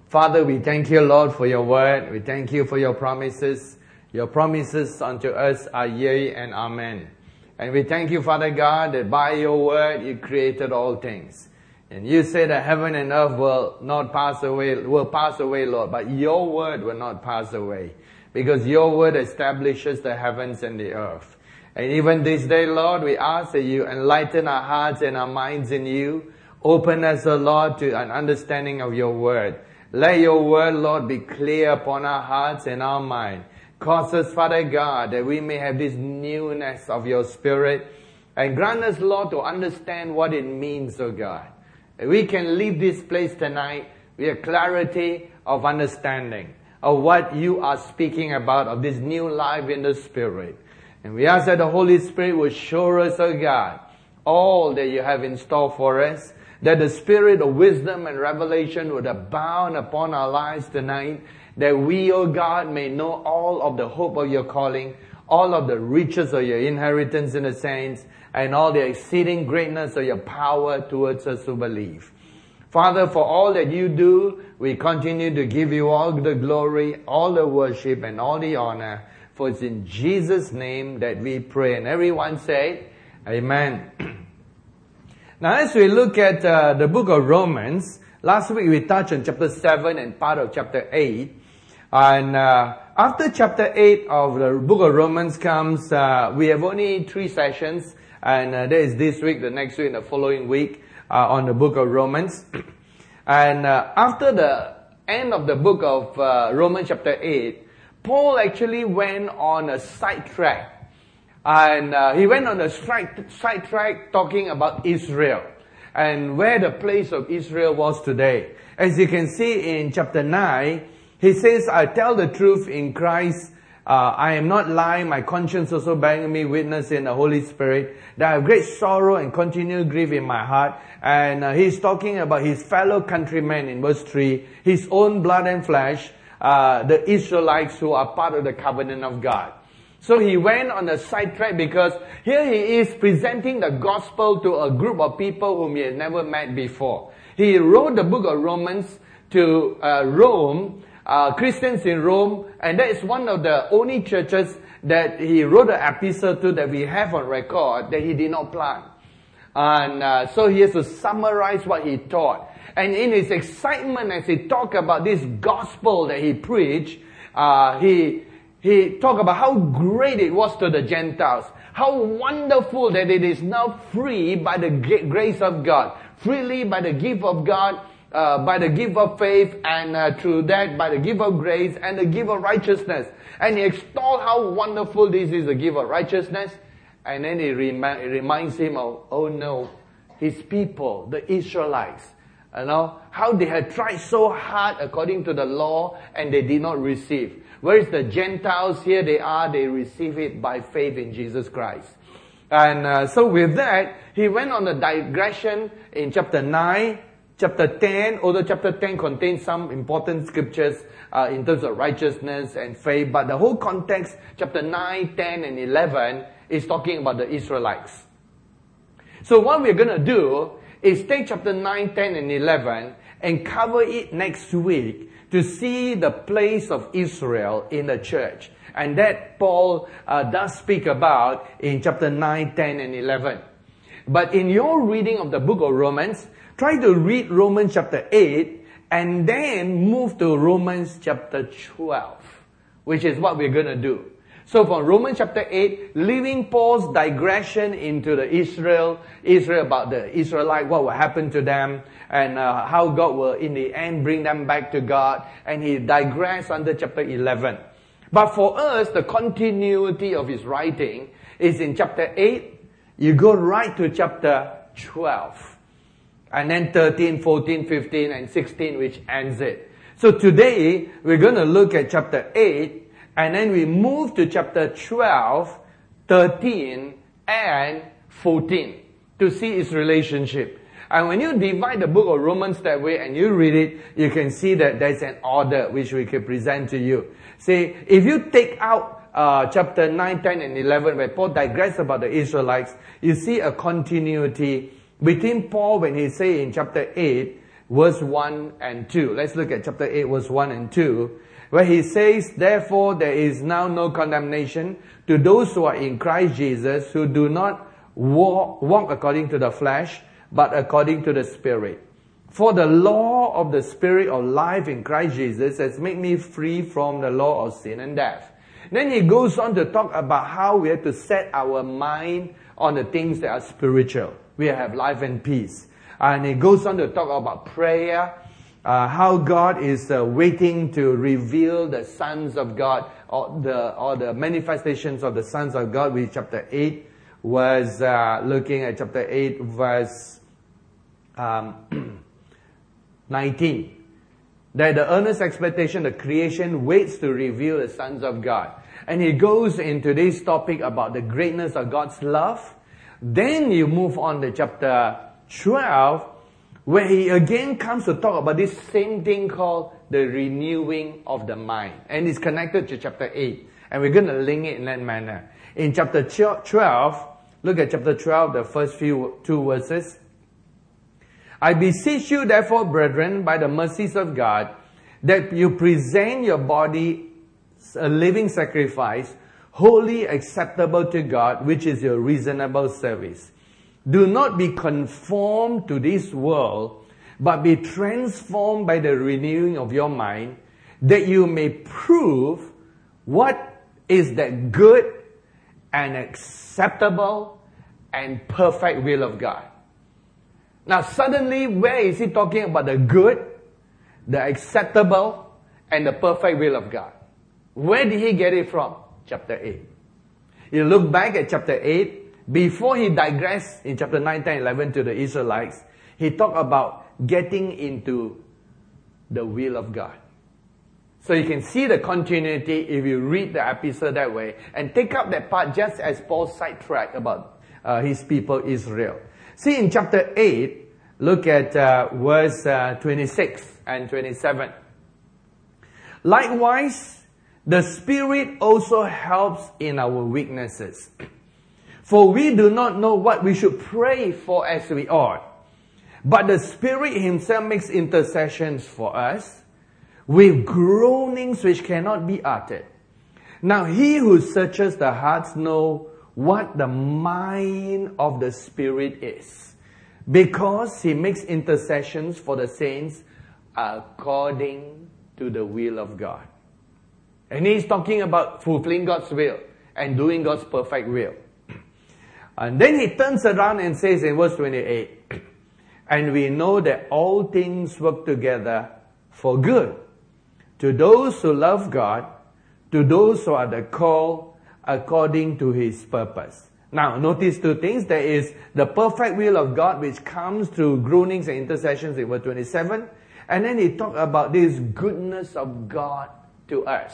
Father, we thank you, Lord, for your word. We thank you for your promises. Your promises unto us are yea and amen. And we thank you, Father God, that by your word you created all things. And you say that heaven and earth will pass away, Lord, but your word will not pass away. Because your word establishes the heavens and the earth. And even this day, Lord, we ask that you enlighten our hearts and our minds in you. Open us, O Lord, to an understanding of your word. Let your word, Lord, be clear upon our hearts and our mind. Cause us, Father God, that we may have this newness of your spirit. And grant us, Lord, to understand what it means, O God. That we can leave this place tonight with a clarity of understanding of what you are speaking about, of this new life in the Spirit. And we ask that the Holy Spirit will show us, O God, all that you have in store for us. That the spirit of wisdom and revelation would abound upon our lives tonight. That we, O God, may know all of the hope of your calling, all of the riches of your inheritance in the saints, and all the exceeding greatness of your power towards us who believe. Father, for all that you do, we continue to give you all the glory, all the worship, and all the honor. For it's in Jesus' name that we pray. And everyone say, Amen. Now, as we look at the book of Romans, last week we touched on chapter 7 and part of chapter 8. And after chapter 8 of the book of Romans comes, we have only 3 sessions. And that is this week, the next week, and the following week on the book of Romans. And after the end of the book of Romans chapter 8, Paul actually went on a sidetrack. And he went on a sidetrack talking about Israel and where the place of Israel was today. As you can see in chapter 9, he says, I tell the truth in Christ. I am not lying. My conscience also bearing me witness in the Holy Spirit that I have great sorrow and continual grief in my heart. And he's talking about his fellow countrymen in verse 3, his own blood and flesh, the Israelites who are part of the covenant of God. So he went on a sidetrack because here he is presenting the gospel to a group of people whom he had never met before. He wrote the book of Romans to Rome, Christians in Rome, and that is one of the only churches that he wrote an epistle to that we have on record that he did not plant. And so he has to summarize what he taught. And in his excitement as he talked about this gospel that he preached, he talked about how great it was to the Gentiles. How wonderful that it is now free by the grace of God. Freely by the gift of God, by the gift of faith, and through that by the gift of grace and the gift of righteousness. And he extolled how wonderful this is, the gift of righteousness. And then it reminds him of, oh no, his people, the Israelites. You know, how they had tried so hard according to the law and they did not receive. Whereas the Gentiles, here they are, they receive it by faith in Jesus Christ. And so with that, he went on a digression in chapter 9, chapter 10, although chapter 10 contains some important scriptures in terms of righteousness and faith, but the whole context, chapter 9, 10, and 11, is talking about the Israelites. So what we're going to do is take chapter 9, 10, and 11 and cover it next week to see the place of Israel in the church. And that Paul does speak about in chapter 9, 10, and 11. But in your reading of the book of Romans, try to read Romans chapter 8 and then move to Romans chapter 12, which is what we're going to do. So from Romans chapter 8, leaving Paul's digression into the Israel about the Israelite, what will happen to them, and how God will in the end bring them back to God. And he digressed under chapter 11. But for us, the continuity of his writing is in chapter 8. You go right to chapter 12. And then 13, 14, 15, and 16, which ends it. So today, we're going to look at chapter 8. And then we move to chapter 12, 13, and 14 to see its relationship. And when you divide the book of Romans that way and you read it, you can see that there's an order which we can present to you. See, if you take out chapter 9, 10, and 11, where Paul digressed about the Israelites, you see a continuity between Paul when he say in chapter 8 verse 1 and 2. Let's look at chapter 8, verse 1 and 2, where he says, "Therefore there is now no condemnation to those who are in Christ Jesus, who do not walk according to the flesh, but according to the Spirit. For the law of the Spirit of life in Christ Jesus has made me free from the law of sin and death." Then he goes on to talk about how we have to set our mind on the things that are spiritual. We have life and peace. And he goes on to talk about prayer, how God is waiting to reveal the sons of God, or the manifestations of the sons of God, which chapter 8 was looking at chapter 8 verse 19. That the earnest expectation, the creation waits to reveal the sons of God. And he goes into this topic about the greatness of God's love. Then you move on to chapter 12, where he again comes to talk about this same thing called the renewing of the mind. And it's connected to chapter 8. And we're going to link it in that manner. In chapter 12, look at chapter 12, the first two verses. "I beseech you therefore, brethren, by the mercies of God, that you present your body a living sacrifice, wholly acceptable to God, which is your reasonable service. Do not be conformed to this world, but be transformed by the renewing of your mind, that you may prove what is that good and acceptable and perfect will of God." Now suddenly, where is he talking about the good, the acceptable, and the perfect will of God? Where did he get it from? Chapter 8. You look back at chapter 8, before he digressed in chapter 9, 10, 11 to the Israelites, he talked about getting into the will of God. So you can see the continuity if you read the episode that way, and take up that part just as Paul sidetracked about his people Israel. See in chapter 8, look at verse 26 and 27. "Likewise, the Spirit also helps in our weaknesses. For we do not know what we should pray for as we ought. But the Spirit himself makes intercessions for us with groanings which cannot be uttered. Now he who searches the hearts knows what the mind of the Spirit is, because he makes intercessions for the saints according to the will of God." And he's talking about fulfilling God's will and doing God's perfect will. And then he turns around and says in verse 28, "And we know that all things work together for good, to those who love God, to those who are the called according to his purpose." Now, notice two things. There is the perfect will of God, which comes through groanings and intercessions in verse 27. And then he talks about this goodness of God to us.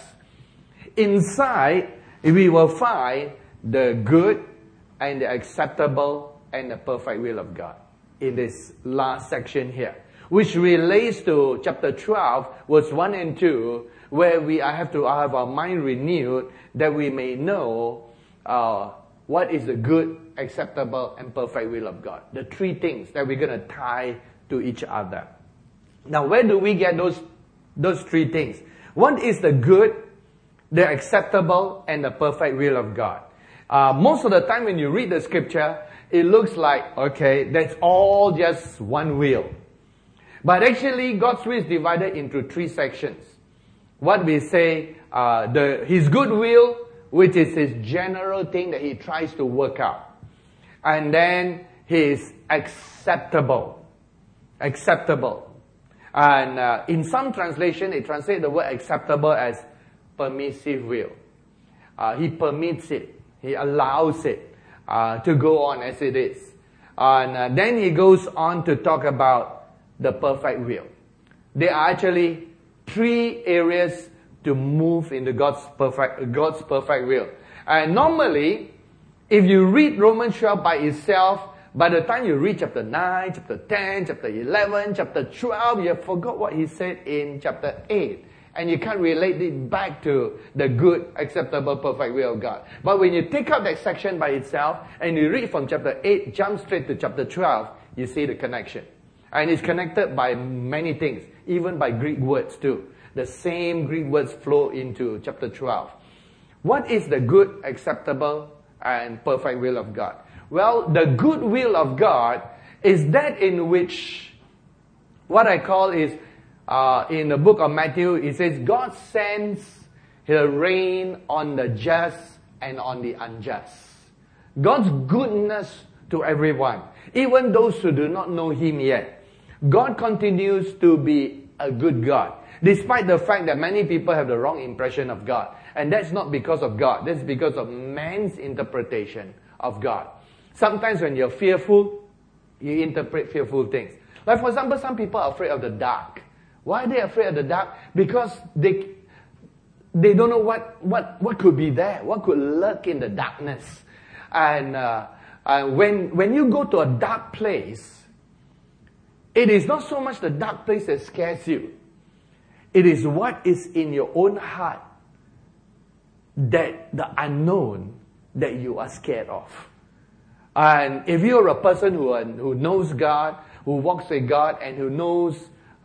Inside, we will find the good and the acceptable and the perfect will of God in this last section here, which relates to chapter 12, verse 1 and 2, where we have to have our mind renewed that we may know what is the good, acceptable, and perfect will of God. The three things that we're going to tie to each other. Now, where do we get those three things? One is the good, the acceptable, and the perfect will of God. Most of the time when you read the scripture, it looks like, okay, that's all just one will. But actually, God's will is divided into three sections. What we say, his good will, which is his general thing that he tries to work out. And then his acceptable. And in some translation, they translate the word acceptable as permissive will. He permits it. He allows it to go on as it is. And then he goes on to talk about the perfect will. There are actually three areas to move into God's perfect will. And normally, if you read Romans 12 by itself, by the time you read chapter 9, chapter 10, chapter 11, chapter 12, you forgot what he said in chapter 8. And you can't relate it back to the good, acceptable, perfect will of God. But when you take out that section by itself, and you read from chapter 8, jump straight to chapter 12, you see the connection. And it's connected by many things, even by Greek words too. The same Greek words flow into chapter 12. What is the good, acceptable, and perfect will of God? Well, the good will of God is that in which, what I call is, in the book of Matthew, it says, God sends His rain on the just and on the unjust. God's goodness to everyone, even those who do not know Him yet. God continues to be a good God, despite the fact that many people have the wrong impression of God. And that's not because of God. That's because of man's interpretation of God. Sometimes when you're fearful, you interpret fearful things. Like for example, some people are afraid of the dark. Why are they afraid of the dark? Because they don't know what could be there, what could lurk in the darkness. And when you go to a dark place, it is not so much the dark place that scares you. It is what is in your own heart, that the unknown that you are scared of. And if you're a person who knows God, who walks with God, and who knows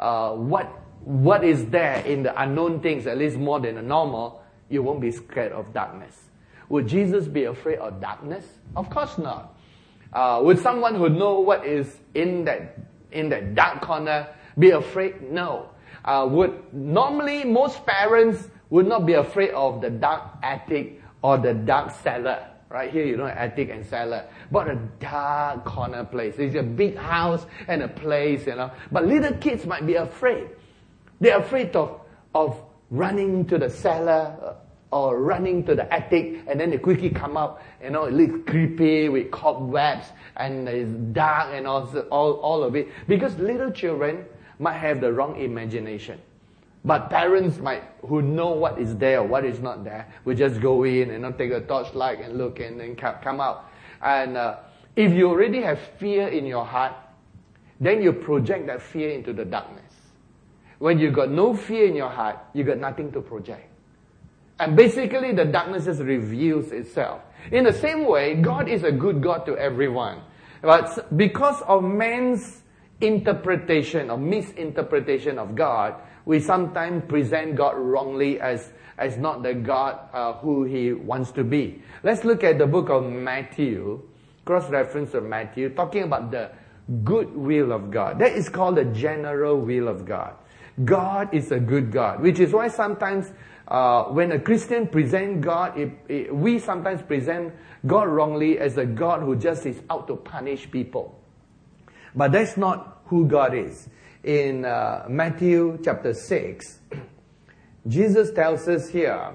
what is there in the unknown things, at least more than the normal, you won't be scared of darkness. Would Jesus be afraid of darkness? Of course not. Would someone who know what is in that dark corner be afraid? No. Normally most parents would not be afraid of the dark attic or the dark cellar. Right here, you know, attic and cellar. But a dark corner place. It's a big house and a place, you know. But little kids might be afraid. They're afraid of running to the cellar or running to the attic, and then they quickly come out, you know, it looks creepy with cobwebs and it's dark and all of it. Because little children might have the wrong imagination. But parents who know what is there or what is not there, will just go in and take a torchlight and look and then come out. And if you already have fear in your heart, then you project that fear into the darkness. When you got no fear in your heart, you got nothing to project. And basically the darkness just reveals itself. In the same way, God is a good God to everyone. But because of man's interpretation or misinterpretation of God, we sometimes present God wrongly as not the God who He wants to be. Let's look at the book of Matthew, cross-reference of Matthew, talking about the good will of God. That is called the general will of God. God is a good God, which is why sometimes when a Christian presents God, we sometimes present God wrongly as a God who just is out to punish people. But that's not who God is. In Matthew chapter 6, Jesus tells us here,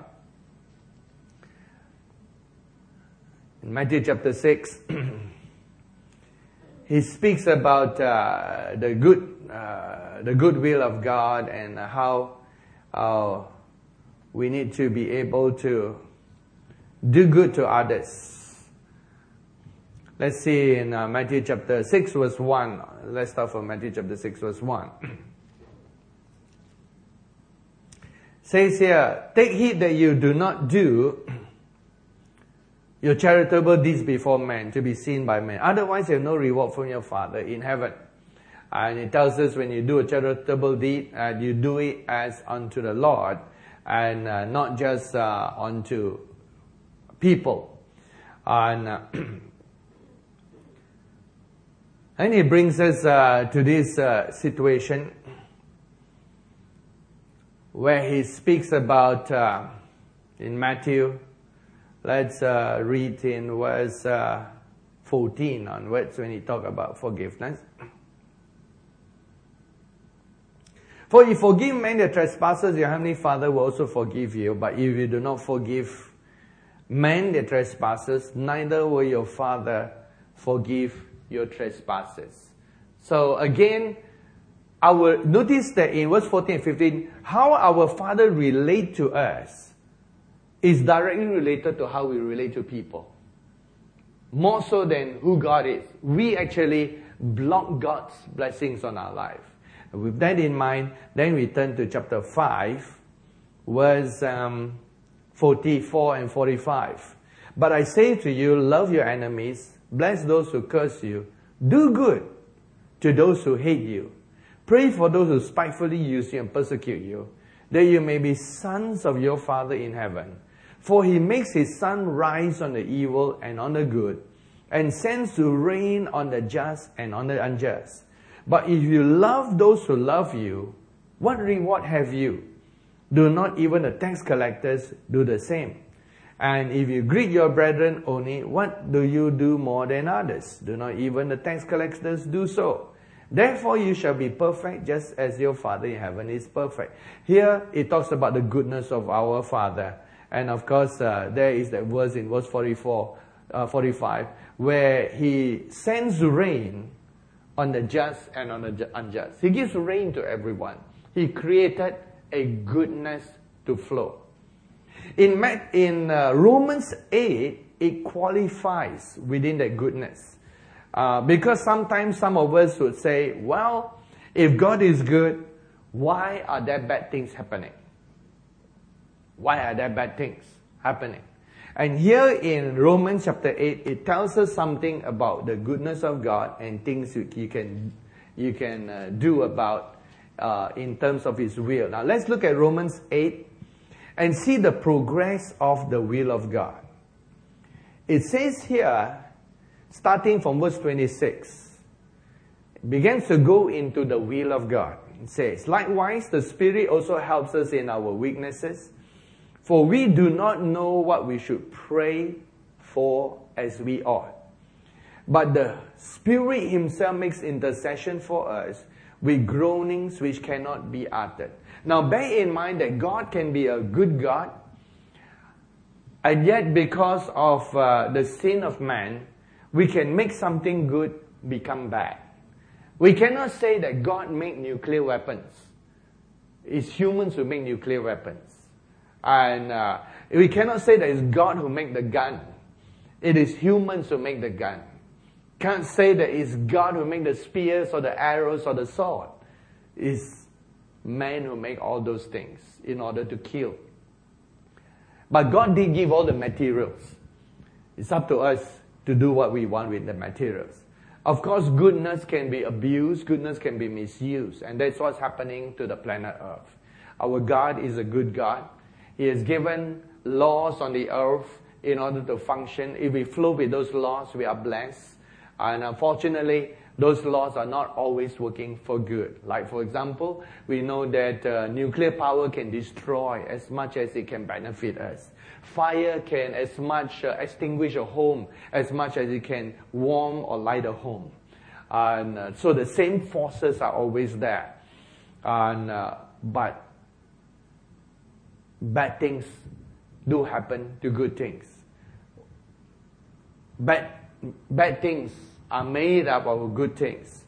in Matthew chapter 6, He speaks about the good will of God and how we need to be able to do good to others. Let's see in Matthew chapter 6 verse 1. Let's start from Matthew chapter 6 verse 1. Says here, take heed that you do not do your charitable deeds before men to be seen by men. Otherwise you have no reward from your Father in heaven. And it tells us when you do a charitable deed, you do it as unto the Lord and not just unto people. And He brings us to this situation where He speaks about, in Matthew, let's read in verse 14 onwards when He talks about forgiveness. For if you forgive men their trespasses, your heavenly Father will also forgive you. But if you do not forgive men their trespasses, neither will your Father forgive your trespasses. So again, notice that in verse 14 and 15, how our Father relate to us is directly related to how we relate to people. More so than who God is. We actually block God's blessings on our life. And with that in mind, then we turn to chapter 5, verse 44 and 45. But I say to you, love your enemies, bless those who curse you, do good to those who hate you. Pray for those who spitefully use you and persecute you, that you may be sons of your Father in heaven. For he makes his sun rise on the evil and on the good, and sends to rain on the just and on the unjust. But if you love those who love you, what reward have you? Do not even the tax collectors do the same? And if you greet your brethren only, what do you do more than others? Do not even the tax collectors do so? Therefore you shall be perfect, just as your Father in heaven is perfect. Here it talks about the goodness of our Father. And of course, there is that verse in verse 45, where he sends rain on the just and on the unjust. He gives rain to everyone. He created a goodness to flow. In Romans 8, it qualifies within that goodness. Because sometimes some of us would say, well, if God is good, why are there bad things happening? Why are there bad things happening? And here in Romans chapter 8, it tells us something about the goodness of God and things you can do about in terms of His will. Now let's look at Romans 8 and see the progress of the will of God. It says here, starting from verse 26, it begins to go into the will of God. It says, likewise, the Spirit also helps us in our weaknesses, for we do not know what we should pray for as we ought. But the Spirit Himself makes intercession for us with groanings which cannot be uttered. Now bear in mind that God can be a good God, and yet because of the sin of man, we can make something good become bad. We cannot say that God made nuclear weapons. It's humans who make nuclear weapons. And we cannot say that it's God who made the gun. It is humans who make the gun. Can't say that it's God who made the spears or the arrows or the sword. It's man who make all those things in order to kill. But God did give all the materials. It's up to us to do what we want with the materials. Of course, goodness can be abused, goodness can be misused, and that's what's happening to the planet Earth. Our God is a good God. He has given laws on the earth in order to function. If we flow with those laws, we are blessed. And unfortunately, those laws are not always working for good. Like for example, we know that nuclear power can destroy as much as it can benefit us. Fire can as much extinguish a home as much as it can warm or light a home. And so the same forces are always there. And but bad things do happen to good things. Bad things are made up of good things.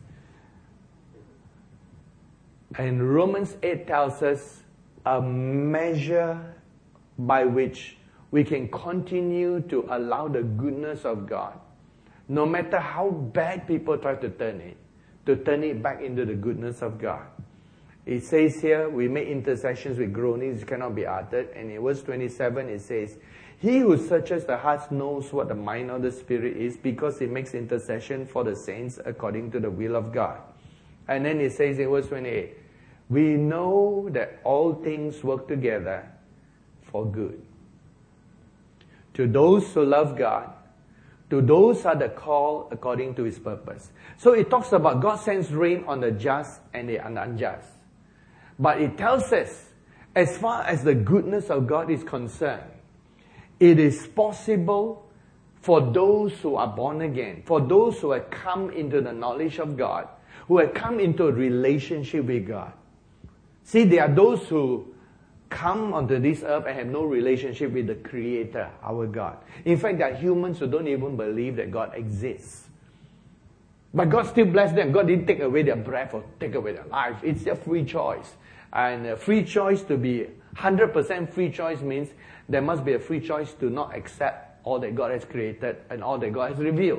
And Romans 8 tells us a measure by which we can continue to allow the goodness of God, no matter how bad people try to turn it back into the goodness of God. It says here, we make intercessions with groanings which cannot be uttered. And in verse 27 it says, he who searches the hearts knows what the mind of the Spirit is, because he makes intercession for the saints according to the will of God. And then it says in verse 28, we know that all things work together for good, to those who love God, to those who are the called according to His purpose. So it talks about God sends rain on the just and the unjust. But it tells us, as far as the goodness of God is concerned, it is possible for those who are born again, for those who have come into the knowledge of God, who have come into a relationship with God. See, there are those who come onto this earth and have no relationship with the Creator, our God. In fact, there are humans who don't even believe that God exists. But God still blessed them. God didn't take away their breath or take away their life. It's their free choice. And free choice, to be 100% free choice, means there must be a free choice to not accept all that God has created and all that God has revealed.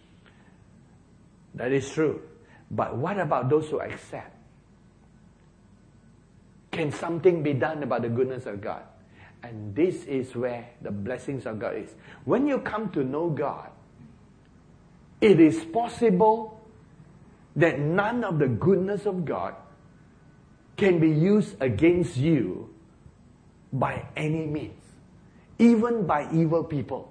That is true. But what about those who accept? Can something be done about the goodness of God? And this is where the blessings of God is. When you come to know God, it is possible that none of the goodness of God can be used against you by any means, even by evil people.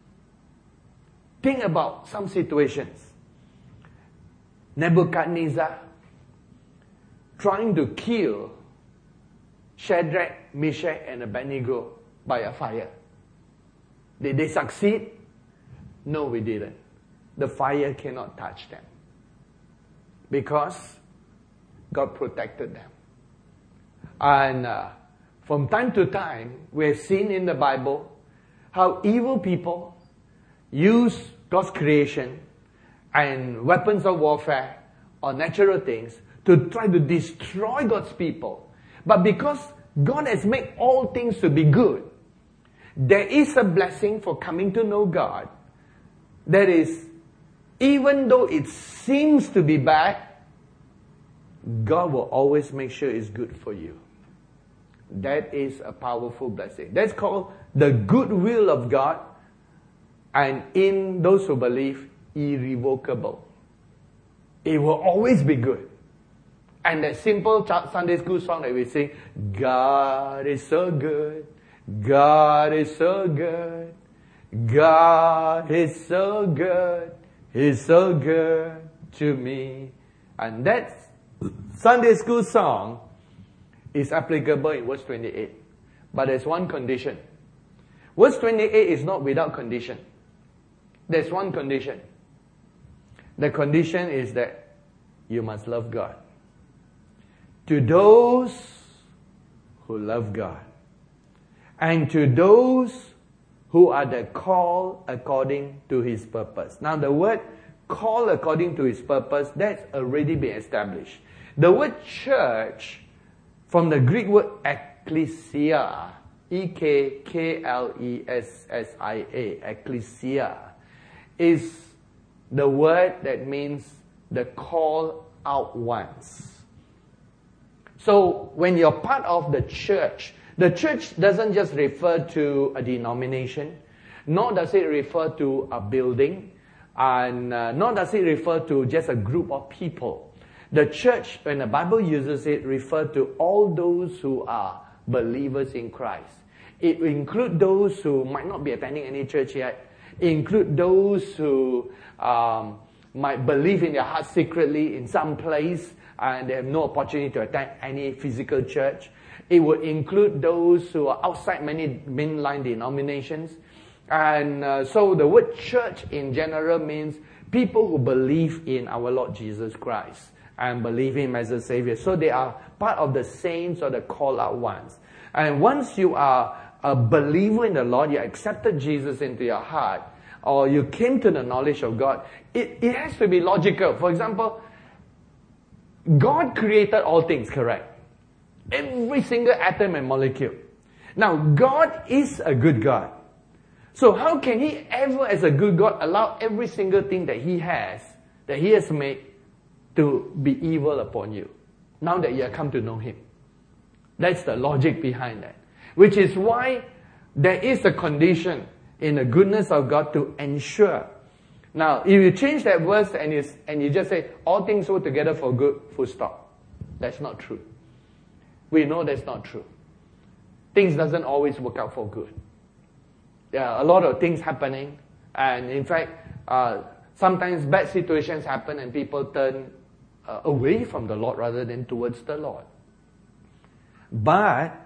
Think about some situations. Nebuchadnezzar trying to kill Shadrach, Meshach, and Abednego by a fire. Did they succeed? No, we didn't. The fire cannot touch them because God protected them. And from time to time, we have seen in the Bible how evil people use God's creation and weapons of warfare or natural things to try to destroy God's people. But because God has made all things to be good, there is a blessing for coming to know God. That is, even though it seems to be bad, God will always make sure it's good for you. That is a powerful blessing. That's called the goodwill of God, and in those who believe, irrevocable. It will always be good. And that simple Sunday school song that we sing, God is so good, God is so good, God is so good, He's so good to me. And that Sunday school song is applicable in verse 28. But there's one condition. Verse 28 is not without condition. There's one condition. The condition is that you must love God. To those who love God, and to those who are the called according to His purpose. Now the word called according to His purpose, that's already been established. The word church, from the Greek word ekklesia, E-K-K-L-E-S-S-I-A, ekklesia, is the word that means the called out ones. So when you're part of the church doesn't just refer to a denomination, nor does it refer to a building, and nor does it refer to just a group of people. The church, when the Bible uses it, refers to all those who are believers in Christ. It will include those who might not be attending any church yet. It include those who might believe in their heart secretly in some place and they have no opportunity to attend any physical church. It would include those who are outside many mainline denominations. And so the word church in general means people who believe in our Lord Jesus Christ and believe Him as a Savior. So they are part of the saints or the called out ones. And once you are a believer in the Lord, you accepted Jesus into your heart, or you came to the knowledge of God, it has to be logical. For example, God created all things, correct? Every single atom and molecule. Now, God is a good God. So how can He ever, as a good God, allow every single thing that He has made, to be evil upon you, now that you have come to know Him? That's the logic behind that. Which is why there is a condition in the goodness of God to ensure. Now, if you change that verse and you just say, all things work together for good, full stop. That's not true. We know that's not true. Things doesn't always work out for good. There are a lot of things happening, and in fact, sometimes bad situations happen and people turn away from the Lord rather than towards the Lord. But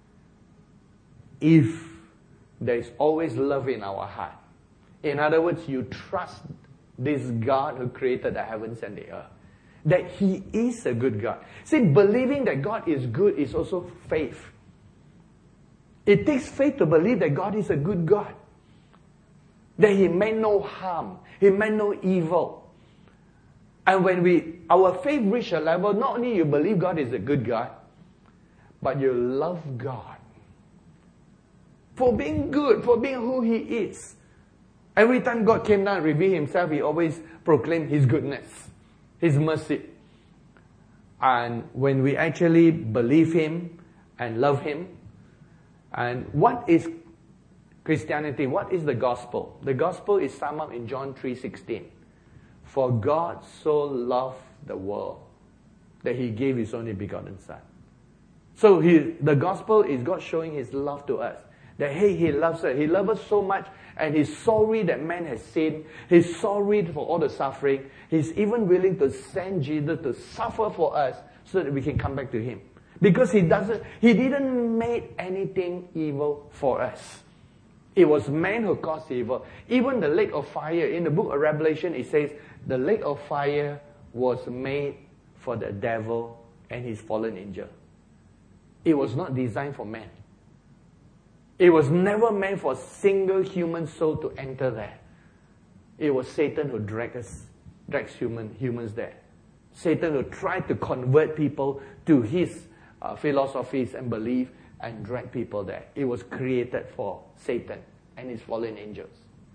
if there is always love in our heart, in other words, you trust this God who created the heavens and the earth, that He is a good God. See, believing that God is good is also faith. It takes faith to believe that God is a good God, that He meant no harm, He meant no evil. And when our faith reaches a level, not only you believe God is a good God, but you love God for being good, for being who He is. Every time God came down and revealed Himself, He always proclaimed His goodness, His mercy. And when we actually believe Him and love Him, and what is Christianity? What is the gospel? The gospel is summed up in John 3:16. For God so loved the world that He gave His only begotten Son. So the gospel is God showing His love to us. That, hey, He loves us. He loves us so much, and He's sorry that man has sinned. He's sorry for all the suffering. He's even willing to send Jesus to suffer for us so that we can come back to Him. Because He didn't make anything evil for us. It was man who caused evil. Even the lake of fire, in the book of Revelation, it says, the lake of fire was made for the devil and his fallen angel. It was not designed for man. It was never meant for a single human soul to enter there. It was Satan who drags humans there. Satan who tried to convert people to his philosophies and belief and drag people there. It was created for Satan and his fallen angels.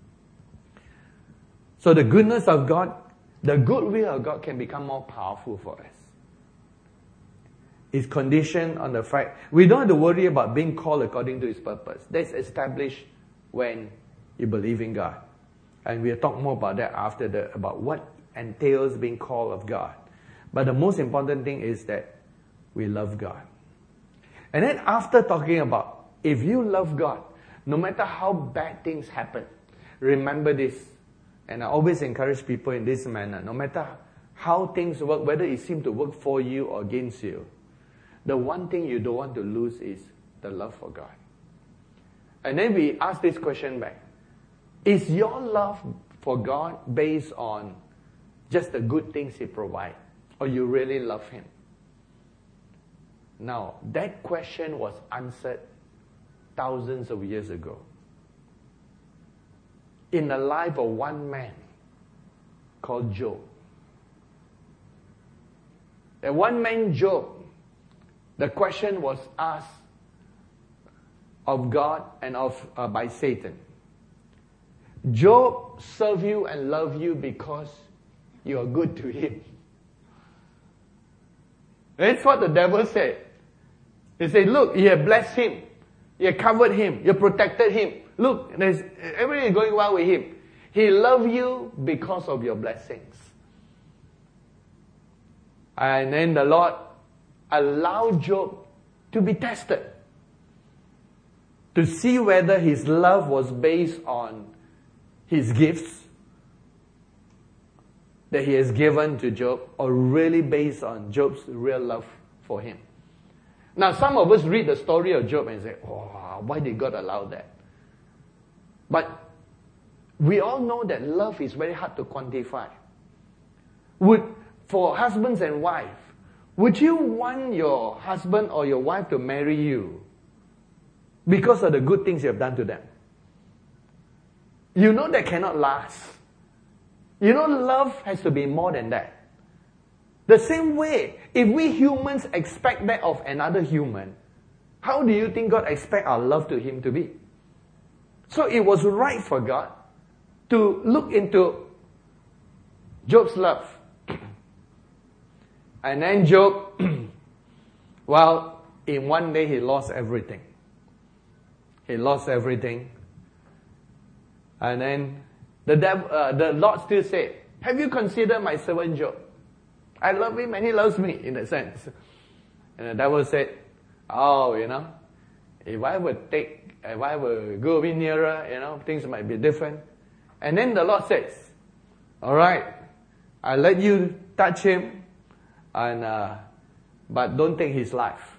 So the goodness of God, the goodwill of God can become more powerful for us. It's conditioned on the fact we don't have to worry about being called according to His purpose. That's established when you believe in God. And we'll talk more about that about what entails being called of God. But the most important thing is that we love God. And then after talking about, if you love God, no matter how bad things happen, remember this. And I always encourage people in this manner. No matter how things work, whether it seems to work for you or against you, the one thing you don't want to lose is the love for God. And then we ask this question back. Is your love for God based on just the good things He provides? Or you really love Him? Now, that question was answered thousands of years ago. In the life of one man called Job. That one man, Job, the question was asked of God and by Satan. Job serve you and love you because you are good to him. That's what the devil said. He said, look, you have blessed him. You have covered him. You protected him. Look, everything is going well with him. He loves you because of your blessings. And then the Lord allowed Job to be tested. To see whether his love was based on his gifts that he has given to Job, or really based on Job's real love for him. Now, some of us read the story of Job and say, oh, why did God allow that? But we all know that love is very hard to quantify. For husbands and wives, would you want your husband or your wife to marry you because of the good things you have done to them? You know that cannot last. You know love has to be more than that. The same way, if we humans expect that of another human, how do you think God expects our love to Him to be? So it was right for God to look into Job's love. And then Job, well, in one day he lost everything. He lost everything. And then the Lord still said, have you considered my servant Job? I love him and he loves me, in a sense. And the devil said, oh, if I were go a bit nearer, things might be different. And then the Lord says, all right, I'll let you touch him, but don't take his life.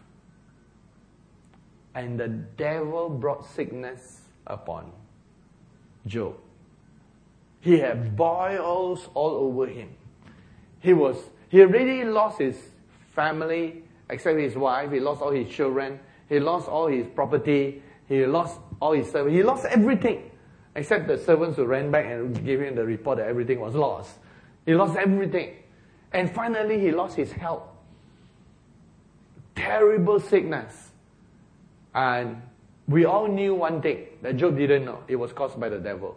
And the devil brought sickness upon Job. He had boils all over him. He already lost his family, except his wife. He lost all his children. He lost all his property. He lost all his servants. He lost everything, except the servants who ran back and gave him the report that everything was lost. He lost everything. And finally, he lost his health. Terrible sickness. And we all knew one thing that Job didn't know. It was caused by the devil.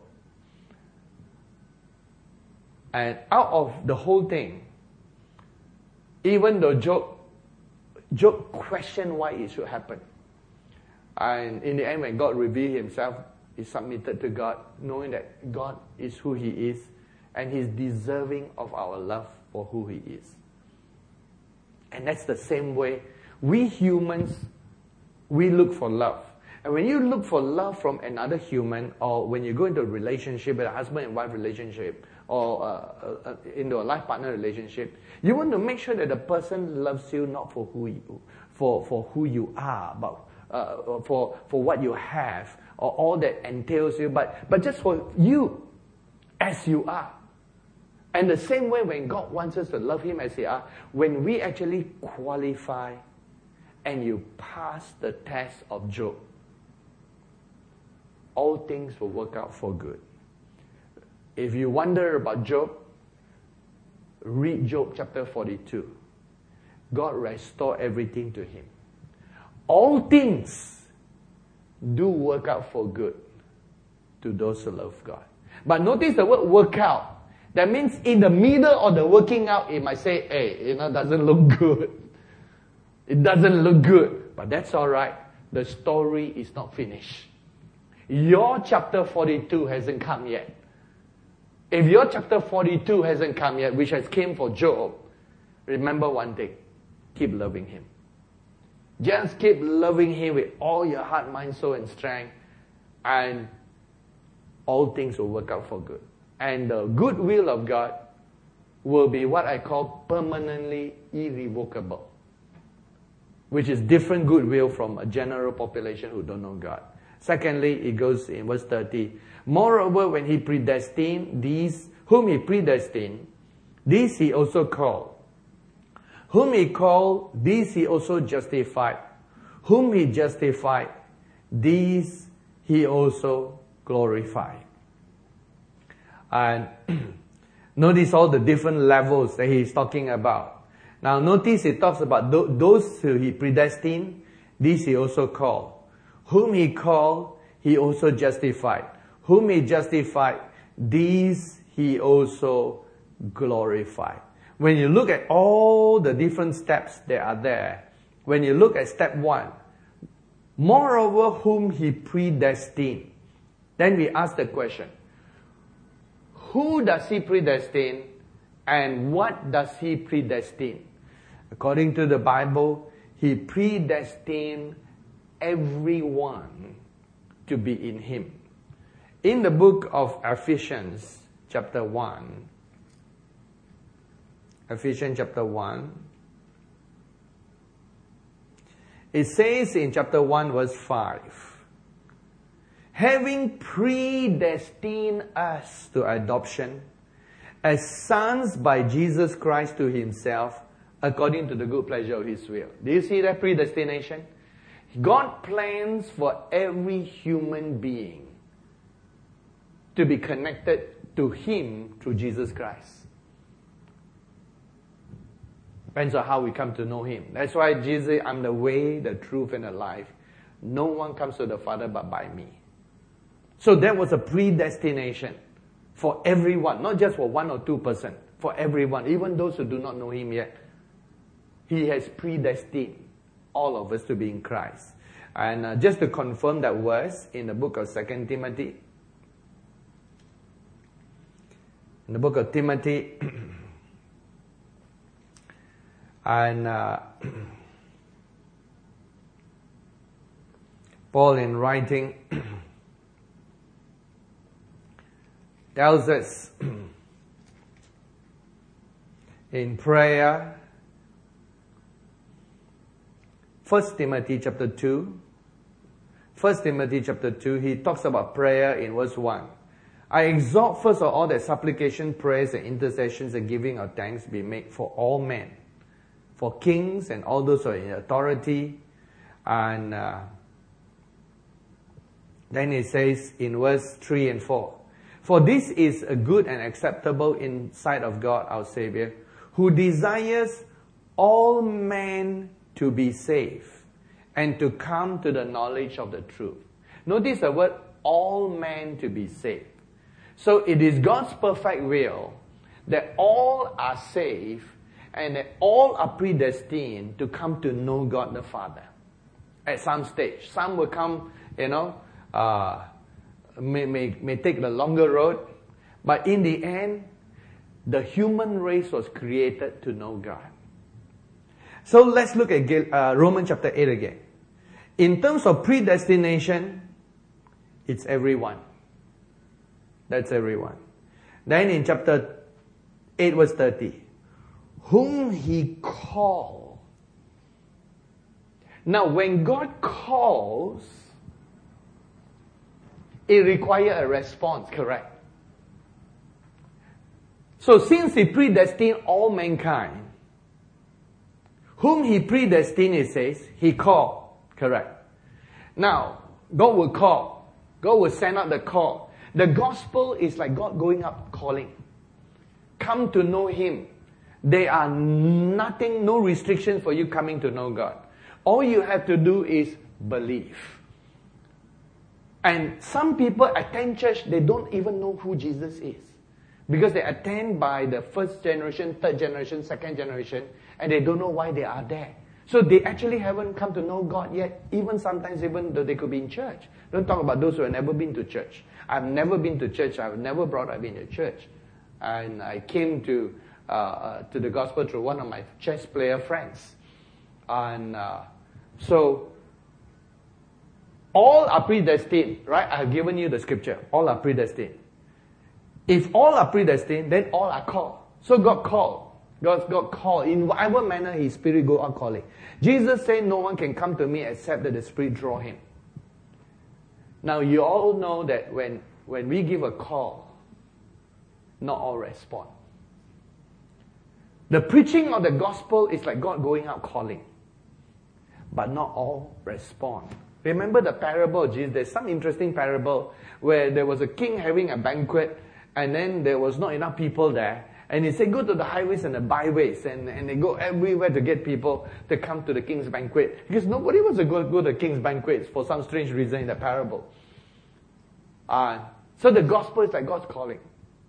And out of the whole thing, even though Job questioned why it should happen. And in the end, when God revealed Himself, he submitted to God, knowing that God is who He is, and He's deserving of our love for who He is. And that's the same way we humans, we look for love. And when you look for love from another human, or when you go into a relationship, a husband and wife relationship, or into a life partner relationship, you want to make sure that the person loves you not for who you are, but for what you have, or all that entails you, but just for you as you are. And the same way when God wants us to love Him as we are, when we actually qualify and you pass the test of Job, all things will work out for good. If you wonder about Job, read Job chapter 42. God restored everything to him. All things do work out for good to those who love God. But notice the word work out. That means in the middle of the working out, it might say, hey, doesn't look good. It doesn't look good. But that's all right. The story is not finished. Your chapter 42 hasn't come yet. If your chapter 42 hasn't come yet, which has came for Job, remember one thing. Keep loving Him. Just keep loving Him with all your heart, mind, soul, and strength. And all things will work out for good. And the goodwill of God will be what I call permanently irrevocable, which is different goodwill from a general population who don't know God. Secondly, it goes in verse 30. Moreover, when He predestined these, whom He predestined, these He also called. Whom He called, these He also justified. Whom He justified, these He also glorified. And notice all the different levels that He's talking about. Now notice He talks about those who He predestined, these He also called. Whom He called, He also justified. Whom He justified, these He also glorified. When you look at all the different steps that are there, when you look at step 1, moreover whom He predestined, then we ask the question, who does He predestine and what does He predestine? According to the Bible, He predestined everyone to be in Him. In the book of Ephesians chapter 1, Ephesians chapter 1, it says in chapter 1 verse 5, having predestined us to adoption as sons by Jesus Christ to Himself, according to the good pleasure of His will. Do you see that predestination? God plans for every human being to be connected to Him through Jesus Christ. Depends on how we come to know Him. That's why Jesus said, I'm the way, the truth, and the life. No one comes to the Father but by me. So that was a predestination for everyone, not just for 1 or 2%, for everyone, even those who do not know Him yet. He has predestined all of us to be in Christ. And just to confirm that verse in the book of 2 Timothy, in the book of Timothy, and Paul in writing tells us in prayer, 1 Timothy chapter 2, he talks about prayer in verse 1. I exhort first of all that supplication, prayers, and intercessions and giving of thanks be made for all men, for kings and all those who are in authority. And then it says in verse 3 and 4, for this is a good and acceptable in sight of God our Savior, who desires all men to be saved and to come to the knowledge of the truth. Notice the word all men to be saved. So it is God's perfect will that all are saved and that all are predestined to come to know God the Father at some stage. Some will come, may take the longer road, but in the end, The human race was created to know God. So let's look at Romans chapter 8 again. In terms of predestination, it's everyone. That's everyone. Then in chapter 8 verse 30, whom He called. Now when God calls, it requires a response, correct? So since He predestined all mankind, whom He predestined, it says, He called, correct? Now, God will call. God will send out the call. The gospel is like God going up calling. Come to know Him. There are nothing, no restriction for you coming to know God. All you have to do is believe. And some people attend church, they don't even know who Jesus is. Because they attend by the first generation, third generation, second generation, and they don't know why they are there. So they actually haven't come to know God yet, even sometimes even though they could be in church. Don't talk about those who have never been to church. I've never been to church. I've never brought up in a church. And I came to the gospel through one of my chess player friends. And so, all are predestined, right? I have given you the scripture. All are predestined. If all are predestined, then all are called. So God called. God called. In whatever manner His Spirit go on calling. Jesus said no one can come to me except that the Spirit draw him. Now you all know that when we give a call, not all respond. The preaching of the gospel is like God going out calling. But not all respond. Remember the parable of Jesus? There's some interesting parable where there was a king having a banquet and then there was not enough people there. And he said, go to the highways and the byways. And they go everywhere to get people to come to the king's banquet. Because nobody wants to go to the king's banquet for some strange reason in the parable. So the gospel is like God's calling.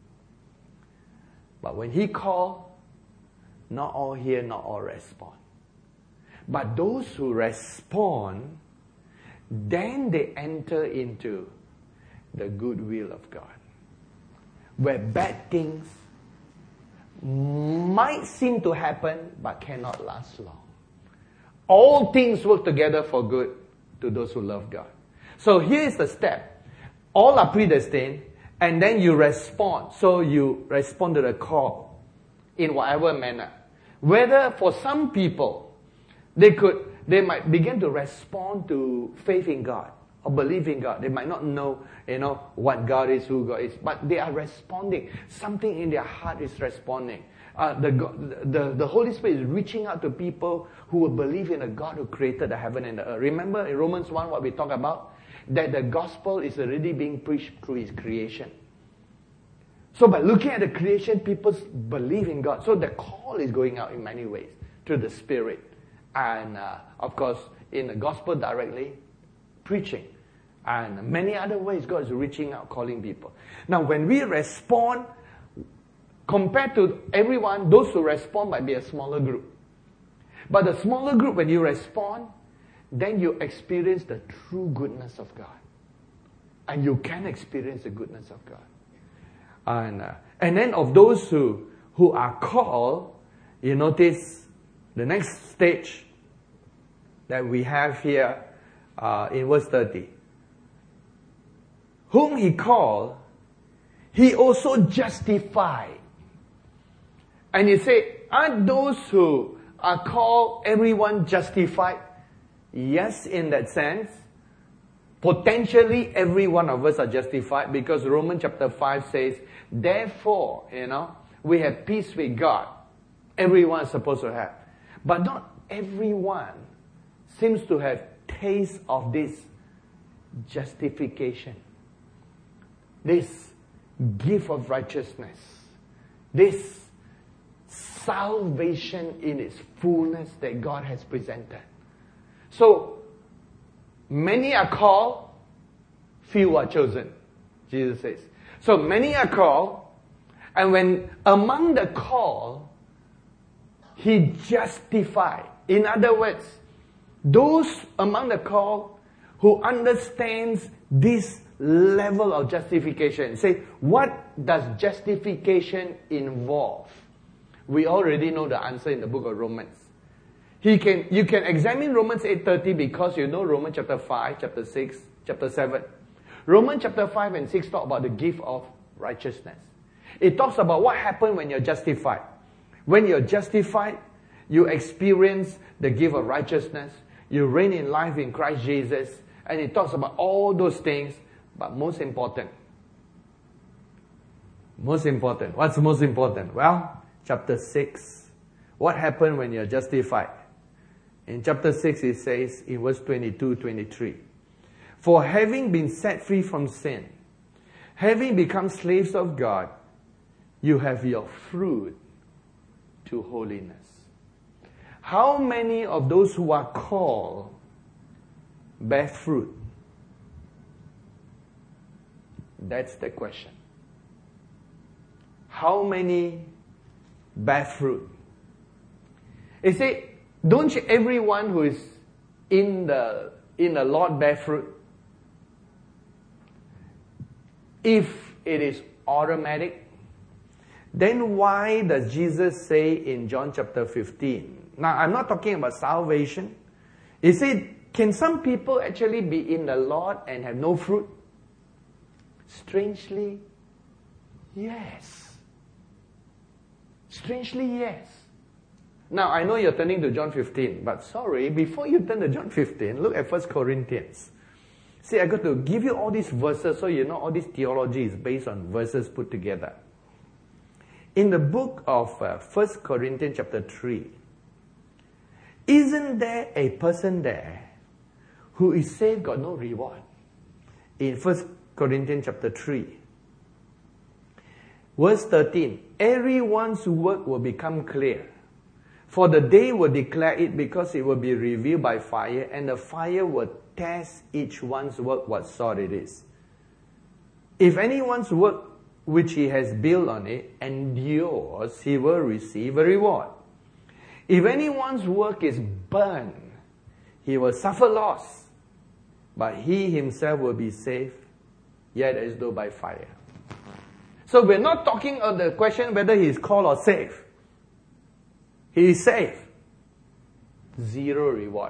But when He called, not all hear, not all respond. But those who respond, then they enter into the goodwill of God. Where bad things might seem to happen, but cannot last long. All things work together for good to those who love God. So here's the step. All are predestined, and then you respond. So you respond to the call in whatever manner. Whether for some people, they might begin to respond to faith in God or believe in God. They might not know, what God is, who God is, but they are responding. Something in their heart is responding. The Holy Spirit is reaching out to people who will believe in a God who created the heaven and the earth. Remember in Romans 1 what we talked about? That the gospel is already being preached through His creation. So by looking at the creation, people believe in God. So the call is going out in many ways through the Spirit. And of course, in the gospel directly, preaching. And many other ways God is reaching out, calling people. Now when we respond, compared to everyone, those who respond might be a smaller group. But the smaller group, when you respond, then you experience the true goodness of God. And you can experience the goodness of God. And then of those who are called, you notice the next stage that we have here in verse 30. Whom He called, He also justified. And you say, aren't those who are called everyone justified? Yes, in that sense. Potentially every one of us are justified because Romans chapter 5 says, therefore, we have peace with God. Everyone is supposed to have. But not everyone seems to have taste of this justification. This gift of righteousness. This salvation in its fullness that God has presented. So, many are called, few are chosen, Jesus says. So many are called, and when among the called, He justified. In other words, those among the called who understands this level of justification. Say, what does justification involve? We already know the answer in the book of Romans. You can examine Romans 8:30 because you know Romans chapter 5, chapter 6, chapter 7. Romans chapter 5 and 6 talk about the gift of righteousness. It talks about what happened when you're justified. When you're justified, you experience the gift of righteousness. You reign in life in Christ Jesus. And it talks about all those things. But most important. What's most important? Well, chapter 6. What happened when you're justified? In chapter 6 it says, in verse 22-23. For having been set free from sin, having become slaves of God, you have your fruit to holiness. How many of those who are called bear fruit? That's the question. How many bear fruit? You see, don't everyone who is in the Lord bear fruit? If it is automatic, then why does Jesus say in John chapter 15? Now, I'm not talking about salvation. He said, can some people actually be in the Lord and have no fruit? Strangely, yes. Strangely, yes. Now, I know you're turning to John 15, but sorry, before you turn to John 15, look at 1 Corinthians. See, I got to give you all these verses so you know all this theology is based on verses put together. In the book of 1 Corinthians chapter 3, isn't there a person there who is saved got no reward? In 1 Corinthians chapter 3, verse 13, everyone's work will become clear. For the day will declare it because it will be revealed by fire, and the fire will test each one's work what sort it is. If anyone's work which he has built on it endures, he will receive a reward. If anyone's work is burned, he will suffer loss, but he himself will be saved, yet as though by fire. So we're not talking of the question whether he is called or saved. He is saved. Zero reward.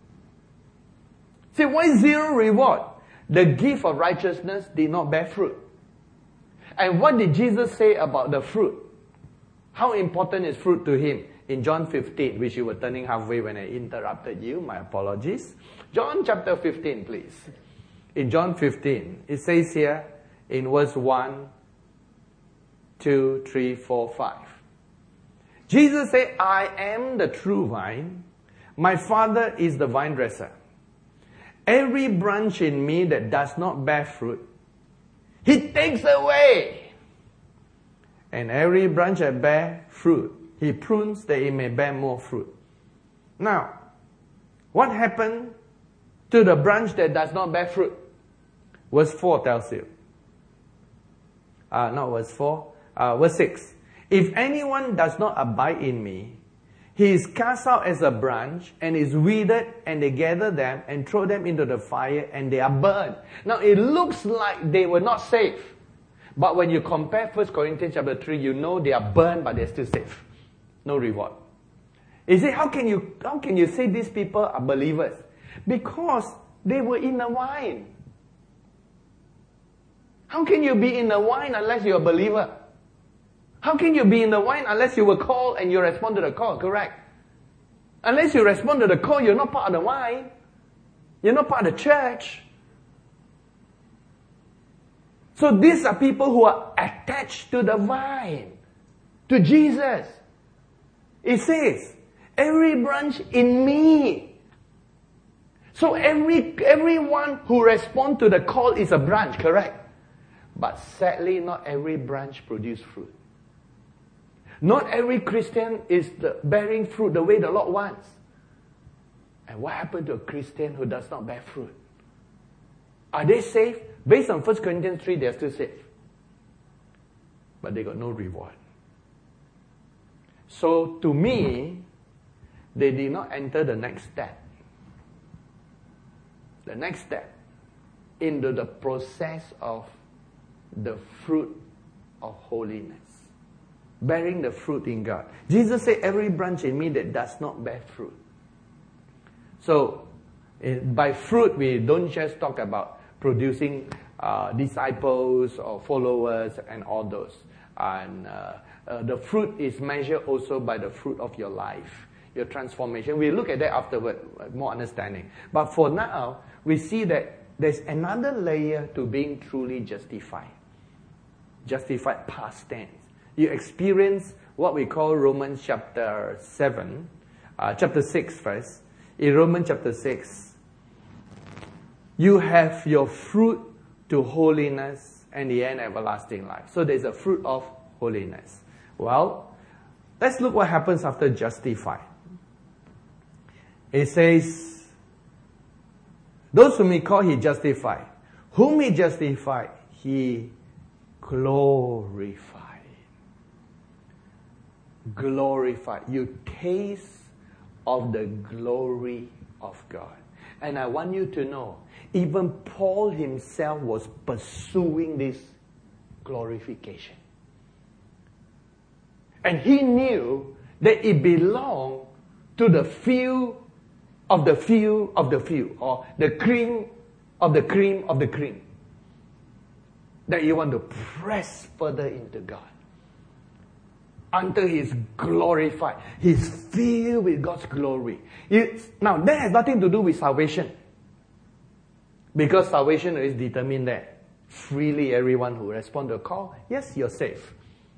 See, why zero reward? The gift of righteousness did not bear fruit. And what did Jesus say about the fruit? How important is fruit to him? In John 15, which you were turning halfway when I interrupted you, my apologies. John chapter 15, please. In John 15, it says here in verse 1, 2, 3, 4, 5. Jesus said, I am the true vine. My Father is the vine dresser. Every branch in me that does not bear fruit, he takes away. And every branch that bears fruit, he prunes that it may bear more fruit. Now, what happened to the branch that does not bear fruit? Verse 4 tells you. Not verse 4. Verse 6. If anyone does not abide in me, he is cast out as a branch and is withered, and they gather them and throw them into the fire and they are burned. Now it looks like they were not safe. But when you compare 1 Corinthians chapter 3, you know they are burned but they're still safe. No reward. You say, how can you say these people are believers? Because they were in the wine. How can you be in the wine unless you're a believer? How can you be in the wine unless you were called and you respond to the call, correct? Unless you respond to the call, you're not part of the wine. You're not part of the church. So these are people who are attached to the vine, to Jesus. It says, every branch in me. So everyone who responds to the call is a branch, correct? But sadly, not every branch produces fruit. Not every Christian is bearing fruit the way the Lord wants. And what happened to a Christian who does not bear fruit? Are they saved? Based on 1 Corinthians 3, they are still saved. But they got no reward. So to me, they did not enter the next step. The next step. into the process of the fruit of holiness. Bearing the fruit in God. Jesus said, every branch in me that does not bear fruit. So, by fruit, we don't just talk about producing disciples or followers and all those. And the fruit is measured also by the fruit of your life, your transformation. We'll look at that afterward, more understanding. But for now, we see that there's another layer to being truly justified. Justified past tense. You experience what we call Romans chapter 6 first. In Romans chapter 6, you have your fruit to holiness and the end everlasting life. So there's a fruit of holiness. Well, let's look what happens after justified. It says, those whom he called, he justified. Whom he justified, he glorified. Glorified. You taste of the glory of God. And I want you to know, even Paul himself was pursuing this glorification. And he knew that it belonged to the few of the few of the few, or the cream of the cream of the cream, that you want to press further into God until He's glorified. He's filled with God's glory. Now, that has nothing to do with salvation, because salvation is determined that freely everyone who responds to a call, yes, you're safe.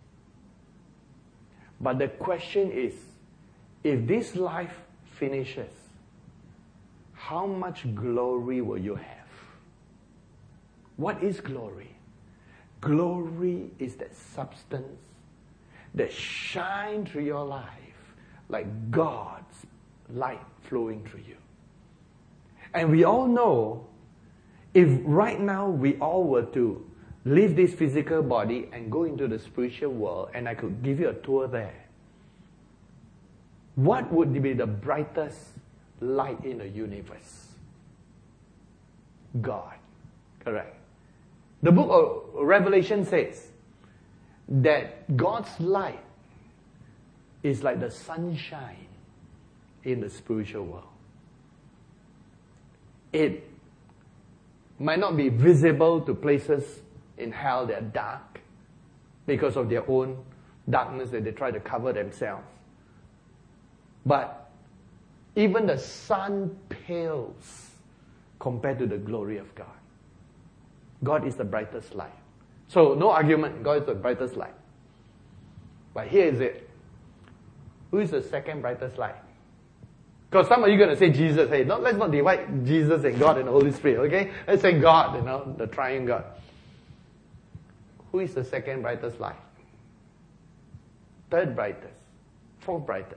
But the question is, if this life finishes, how much glory will you have? What is glory? Glory is that substance that shines through your life like God's light flowing through you. And we all know, if right now we all were to leave this physical body and go into the spiritual world, and I could give you a tour there, what would be the brightest light in the universe? God. Correct. The book of Revelation says that God's light is like the sunshine in the spiritual world. It might not be visible to places in hell that are dark because of their own darkness that they try to cover themselves. But even the sun pales compared to the glory of God. God is the brightest light. So no argument, God is the brightest light. But here is it. Who is the second brightest light? Because some of you are going to say Jesus. Hey, let's not divide Jesus and God and the Holy Spirit, okay? Let's say God, the triune God. Who is the second brightest light? Third brightest? Fourth brightest?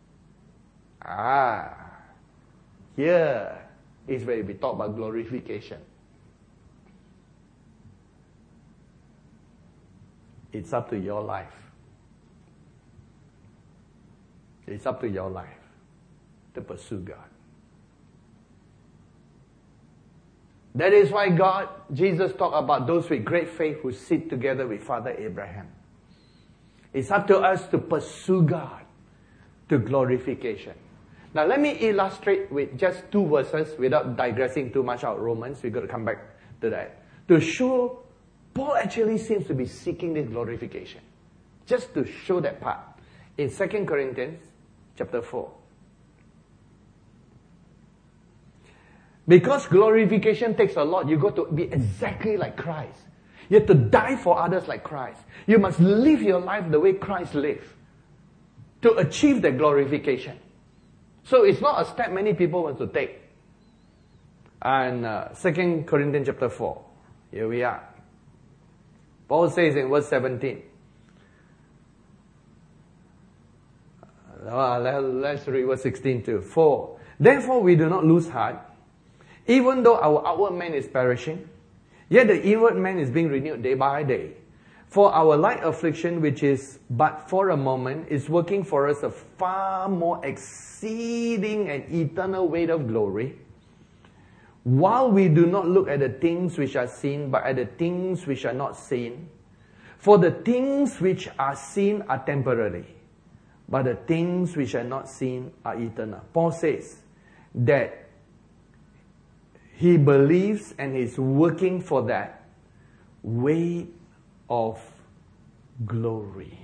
Here is where we talk about glorification. It's up to your life. It's up to your life to pursue God. That is why Jesus talked about those with great faith who sit together with Father Abraham. It's up to us to pursue God to glorification. Now let me illustrate with just 2 verses without digressing too much out of Romans. We're going to come back to that. To show Paul actually seems to be seeking this glorification. Just to show that part. In 2 Corinthians chapter 4. Because glorification takes a lot, you got to be exactly like Christ. You have to die for others like Christ. You must live your life the way Christ lived to achieve the glorification. So it's not a step many people want to take. And 2 Corinthians chapter 4. Here we are. Paul says in verse 17. Let's read verse 16 too. 4. Therefore we do not lose heart, even though our outward man is perishing, yet the inward man is being renewed day by day. For our light affliction, which is but for a moment, is working for us a far more exceeding and eternal weight of glory, while we do not look at the things which are seen, but at the things which are not seen. For the things which are seen are temporary, but the things which are not seen are eternal. Paul says that he believes and is working for that weight of glory.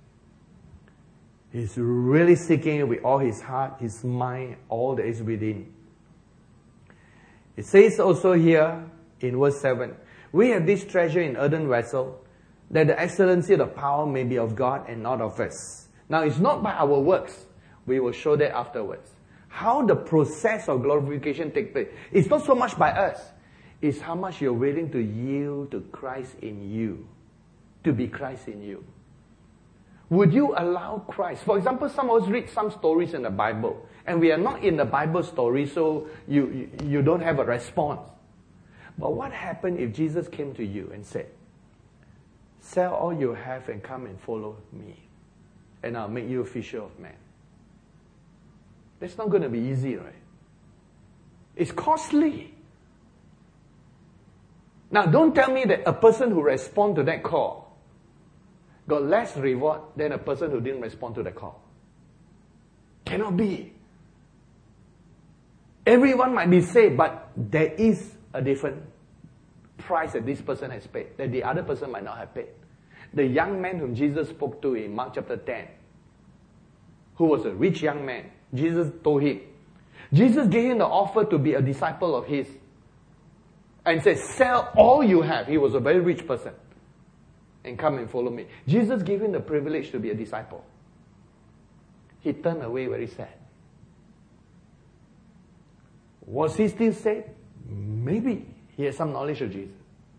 He's really seeking it with all his heart, his mind, all that is within. It says also here in verse 7, we have this treasure in earthen vessel, that the excellency of the power may be of God and not of us. Now, it's not by our works. We will show that afterwards. How the process of glorification takes place. It's not so much by us. It's how much you're willing to yield to Christ in you. To be Christ in you. Would you allow Christ? For example, some of us read some stories in the Bible. And we are not in the Bible story, so you don't have a response. But what happened if Jesus came to you and said, sell all you have and come and follow me, and I'll make you a fisher of men? That's not going to be easy, right? It's costly. Now, don't tell me that a person who responds to that call got less reward than a person who didn't respond to the call. Cannot be. Everyone might be saved, but there is a different price that this person has paid, that the other person might not have paid. The young man whom Jesus spoke to in Mark chapter 10, who was a rich young man, Jesus told him, Jesus gave him the offer to be a disciple of his, and said, sell all you have. He was a very rich person, and come and follow me. Jesus gave him the privilege to be a disciple. He turned away very sad. Was he still saved? Maybe. He had some knowledge of Jesus.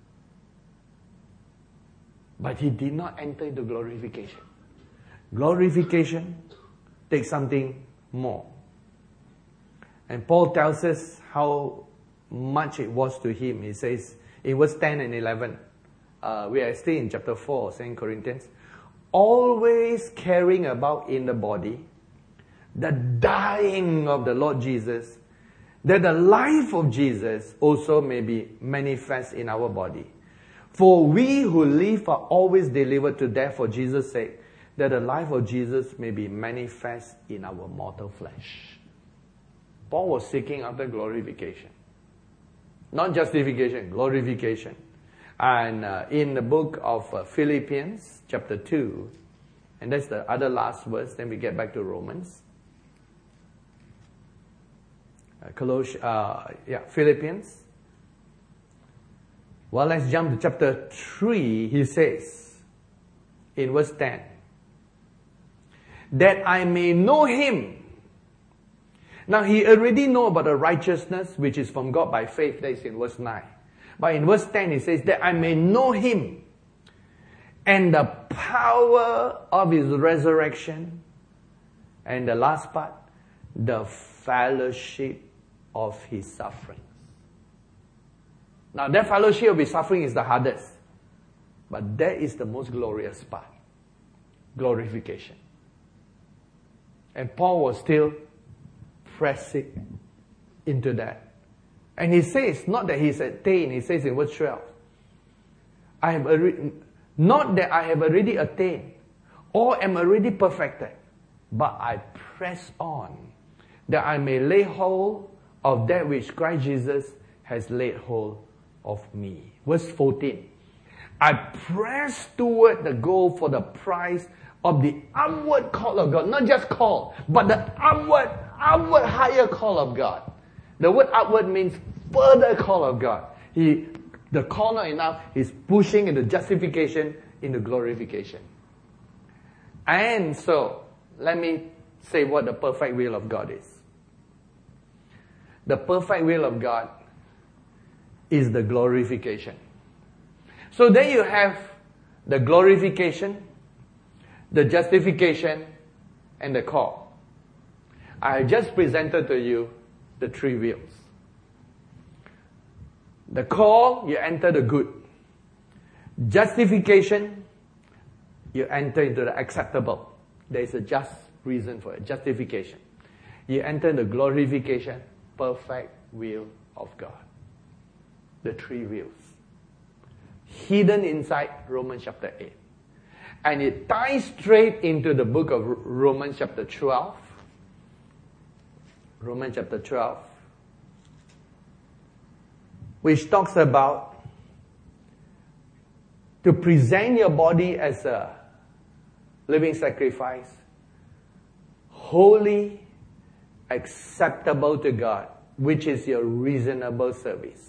But he did not enter into glorification. Glorification takes something more. And Paul tells us how much it was to him. He says, in verse 10 and 11, we are still in chapter 4 of 2 Corinthians, always carrying about in the body the dying of the Lord Jesus, that the life of Jesus also may be manifest in our body. For we who live are always delivered to death for Jesus' sake, that the life of Jesus may be manifest in our mortal flesh. Paul was seeking after glorification. Not justification, glorification. And in the book of Philippians, chapter 2, and that's the other last verse, then we get back to Romans. Philippians. Well, let's jump to chapter 3. He says, in verse 10, that I may know him. Now, he already know about the righteousness which is from God by faith. That is in verse 9. But in verse 10, he says, that I may know him and the power of his resurrection. And the last part, the fellowship of his sufferings. Now, that fellowship of his suffering is the hardest. But that is the most glorious part. Glorification. And Paul was still pressing into that. And he says, not that he's attained, he says in verse 12, not that I have already attained or am already perfected, but I press on, that I may lay hold of that which Christ Jesus has laid hold of me. Verse 14, I press toward the goal for the prize of the upward call of God. Not just call, but the upward higher call of God. The word upward means further call of God. The call not enough, he's pushing into justification, into glorification. And so, let me say what the perfect will of God is. The perfect will of God is the glorification. So there you have the glorification, the justification, and the call. I just presented to you the three wills. The call, you enter the good. Justification, you enter into the acceptable. There is a just reason for it. Justification. You enter the glorification, perfect will of God. the three wills. Hidden inside Romans chapter 8. And it ties straight into the book of Romans chapter 12. Romans chapter 12. Which talks about to present your body as a living sacrifice, holy, acceptable to God, which is your reasonable service.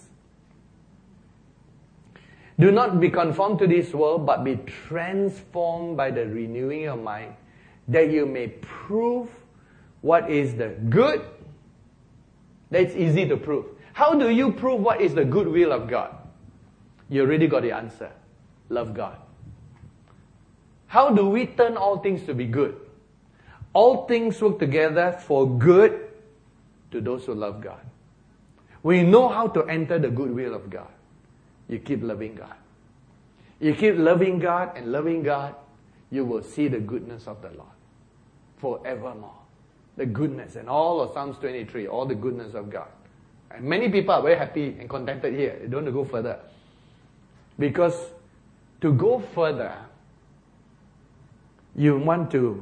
Do not be conformed to this world, but be transformed by the renewing of mind, that you may prove what is the good. That's easy to prove. How do you prove what is the good will of God? You already got the answer. Love God. How do we turn all things to be good? All things work together for good to those who love God. We know how to enter the good will of God. You keep loving God. You keep loving God and loving God, you will see the goodness of the Lord forevermore. The goodness and all of Psalms 23, all the goodness of God. And many people are very happy and contented here. They don't want to go further. Because to go further, you want to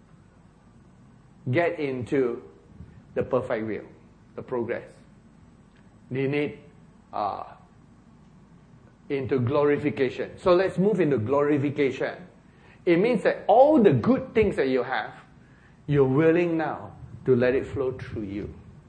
get into the perfect will, the progress. You need into glorification. So let's move into glorification. It means that all the good things that you have, you're willing now to let it flow through you.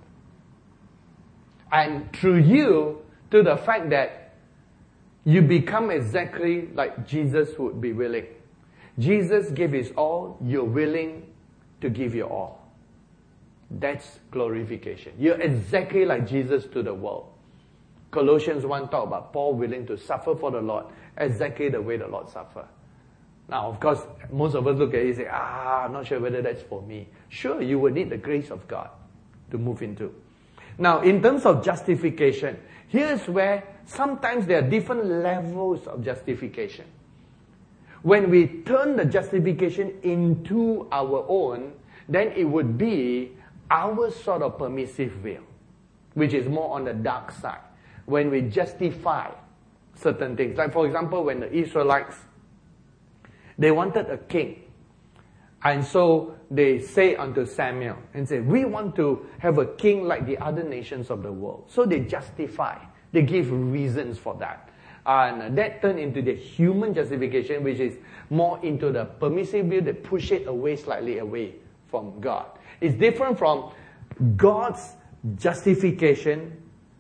And through you, to the fact that you become exactly like Jesus would be willing. Jesus gave his all, you're willing to give your all. That's glorification. You're exactly like Jesus to the world. Colossians 1 talk about Paul willing to suffer for the Lord, exactly the way the Lord suffered. Now, of course, most of us look at it and say, I'm not sure whether that's for me. Sure, you will need the grace of God to move into. Now, in terms of justification, here's where sometimes there are different levels of justification. When we turn the justification into our own, then it would be our sort of permissive will, which is more on the dark side. When we justify certain things. Like for example, when the Israelites, they wanted a king. And so they say unto Samuel and say, we want to have a king like the other nations of the world. So they justify. They give reasons for that. And that turned into the human justification, which is more into the permissive will that push it away, slightly away from God. It's different from God's justification,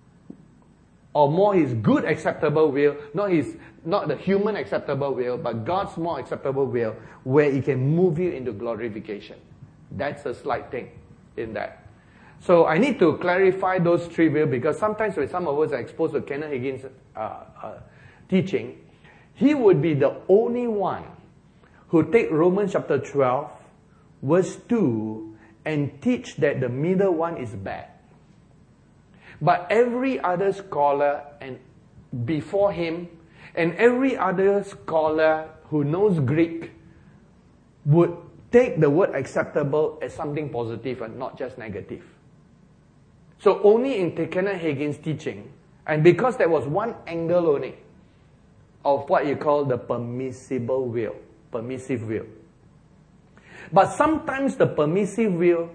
or more his good acceptable will, not the human acceptable will, but God's more acceptable will, where he can move you into glorification. That's a slight thing in that. So I need to clarify those three wills, because sometimes when some of us are exposed to Kenneth Hagin's teaching, he would be the only one who take Romans chapter 12, verse 2, and teach that the middle one is bad. But every other scholar and before him, and every other scholar who knows Greek would take the word acceptable as something positive and not just negative. So only in Kenneth Hagin's teaching, and because there was one angle only of what you call the permissible will, permissive will. But sometimes the permissive will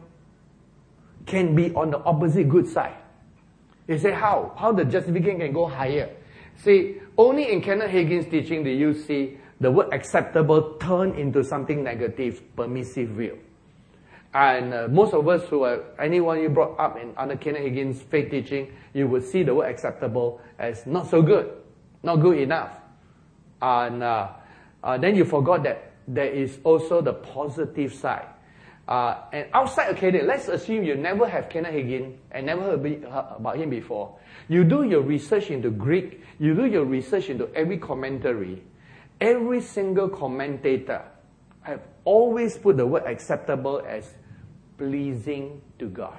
can be on the opposite good side. You say, how? How the justification can go higher? See, only in Kenneth Hagin's teaching do you see the word acceptable turn into something negative, permissive will. And most of us who are, anyone you brought up in under Kenneth Hagin's faith teaching, you will see the word acceptable as not so good, not good enough. And then you forgot that there is also the positive side. And outside Acadian, let's assume you never have Kenneth Hagin and never heard about him before. You do your research into Greek, you do your research into every commentary. Every single commentator have always put the word acceptable as pleasing to God.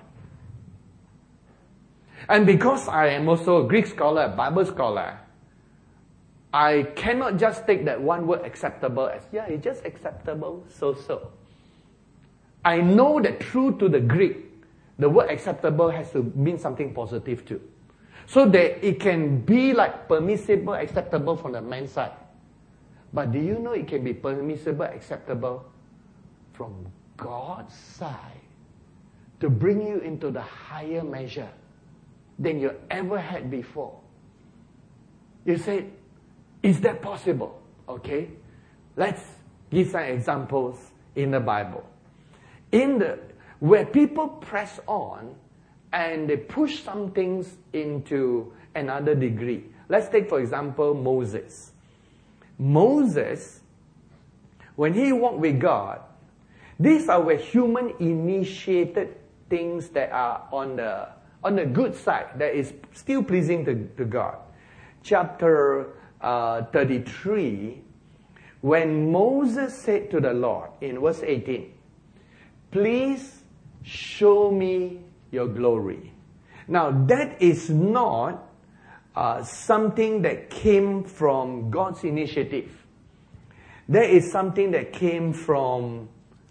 And because I am also a Greek scholar, a Bible scholar, I cannot just take that one word acceptable as, yeah, it's just acceptable, so. I know that true to the Greek, the word acceptable has to mean something positive too. So that it can be like permissible, acceptable from the man's side. But do you know it can be permissible, acceptable from God's side to bring you into the higher measure than you ever had before? You say, is that possible? Okay, let's give some examples in the Bible. Where people press on and they push some things into another degree. Let's take, for example, Moses. Moses, when he walked with God, these are where human initiated things that are on the good side, that is still pleasing to God. Chapter 33, when Moses said to the Lord, in verse 18, please show me your glory. Now, that is not something that came from God's initiative. That is something that came from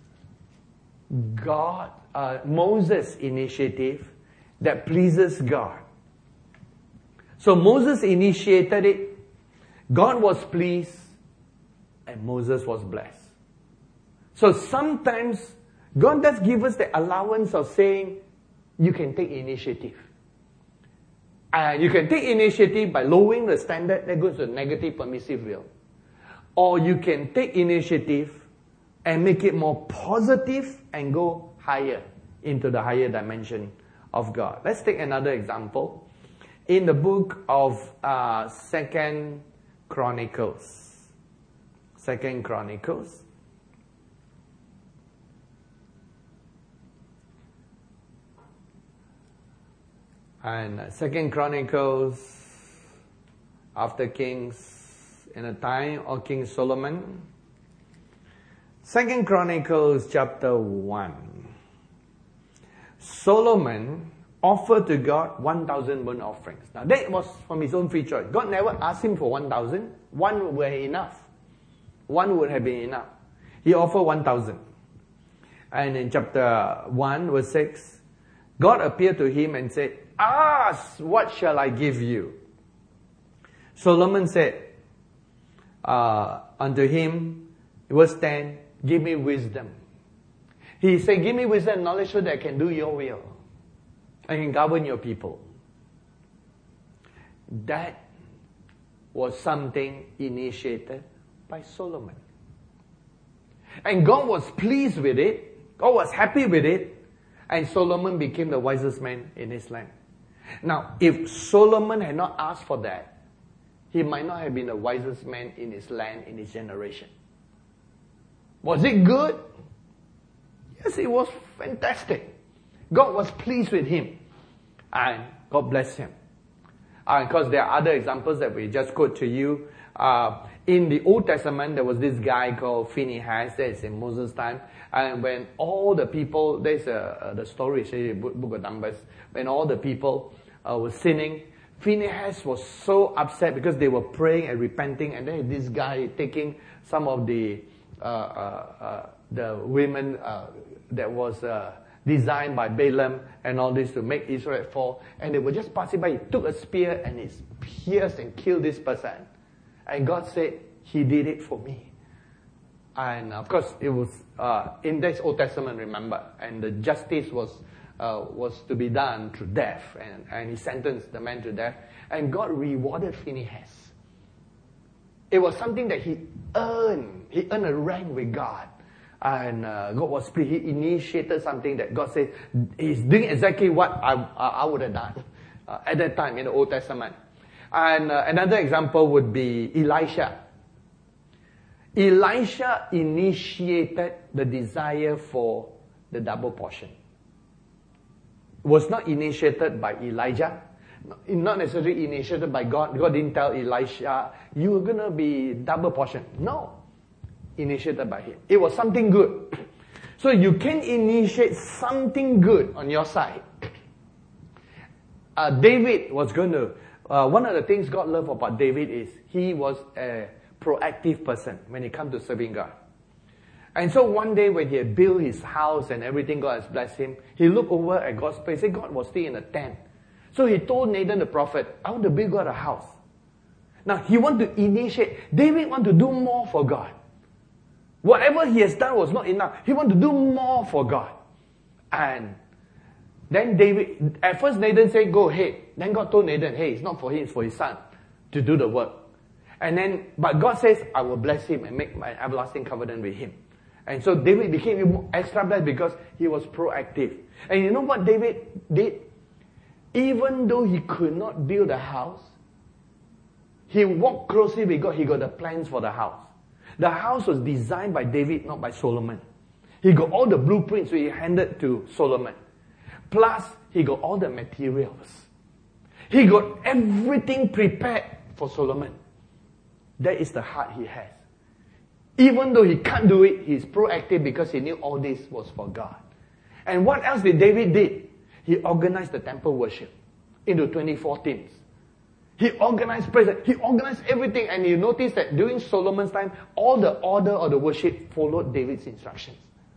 Moses' initiative that pleases God. So Moses initiated it, God was pleased, and Moses was blessed. So sometimes God does give us the allowance of saying, you can take initiative. You can take initiative by lowering the standard, that goes to negative permissive will. Or you can take initiative and make it more positive and go higher into the higher dimension of God. Let's take another example. In the book of 2 Chronicles. 2 Chronicles. And 2 Chronicles, after Kings, in the time of King Solomon. 2 Chronicles chapter 1. Solomon offered to God 1,000 burnt offerings. Now that was from his own free choice. God never asked him for 1,000. One were enough. One would have been enough. He offered 1,000. And in chapter 1 verse 6, God appeared to him and said, ask, what shall I give you? Solomon said unto him, verse 10, give me wisdom. He said, give me wisdom and knowledge so that I can do your will. I can govern your people. That was something initiated by Solomon. And God was pleased with it. God was happy with it. And Solomon became the wisest man in his land. Now, if Solomon had not asked for that, he might not have been the wisest man in his land, in his generation. Was it good? Yes, it was fantastic. God was pleased with him. And God blessed him. Because there are other examples that we just quote to you. In the Old Testament, there was this guy called Phinehas. That is in Moses' time. And when all the people, there's the story in the book of Numbers, when all the people were sinning, Phinehas was so upset because they were praying and repenting, and then this guy taking some of the women that was designed by Balaam and all this to make Israel fall, and they were just passing by. He took a spear and he pierced and killed this person. And God said, he did it for me. And of course, it was in this Old Testament, remember, and the justice was to be done through death, and he sentenced the man to death, and God rewarded Phinehas. It was something that he earned. He earned a rank with God, and God was pleased. He initiated something that God said he's doing exactly what I would have done at that time in the Old Testament. And another example would be Elisha. Elisha initiated the desire for the double portion. It was not initiated by Elijah, not necessarily initiated by God. God didn't tell Elisha, you're going to be double portion. No. Initiated by him. It was something good. So you can initiate something good on your side. David was going to, one of the things God loved about David is he was a proactive person when it comes to serving God. And so one day when he had built his house and everything, God has blessed him, he looked over at God's place. He said God was still in a tent. So he told Nathan the prophet, I want to build God a house. Now he want to initiate. David want to do more for God. Whatever he has done was not enough. He want to do more for God. And then David, at first Nathan said, go ahead. Then God told Nathan, hey, it's not for him, it's for his son to do the work. And then, but God says, I will bless him and make my everlasting covenant with him. And so David became even extra blessed because he was proactive. And you know what David did? Even though he could not build a house, he walked closely with God. He got the plans for the house. The house was designed by David, not by Solomon. He got all the blueprints, so he handed to Solomon. Plus, he got all the materials. He got everything prepared for Solomon. That is the heart he has. Even though he can't do it, he's proactive because he knew all this was for God. And what else did David did? He organized the temple worship into 2014. He organized praise. He organized everything. And you notice that during Solomon's time, all the order of the worship followed David's instructions.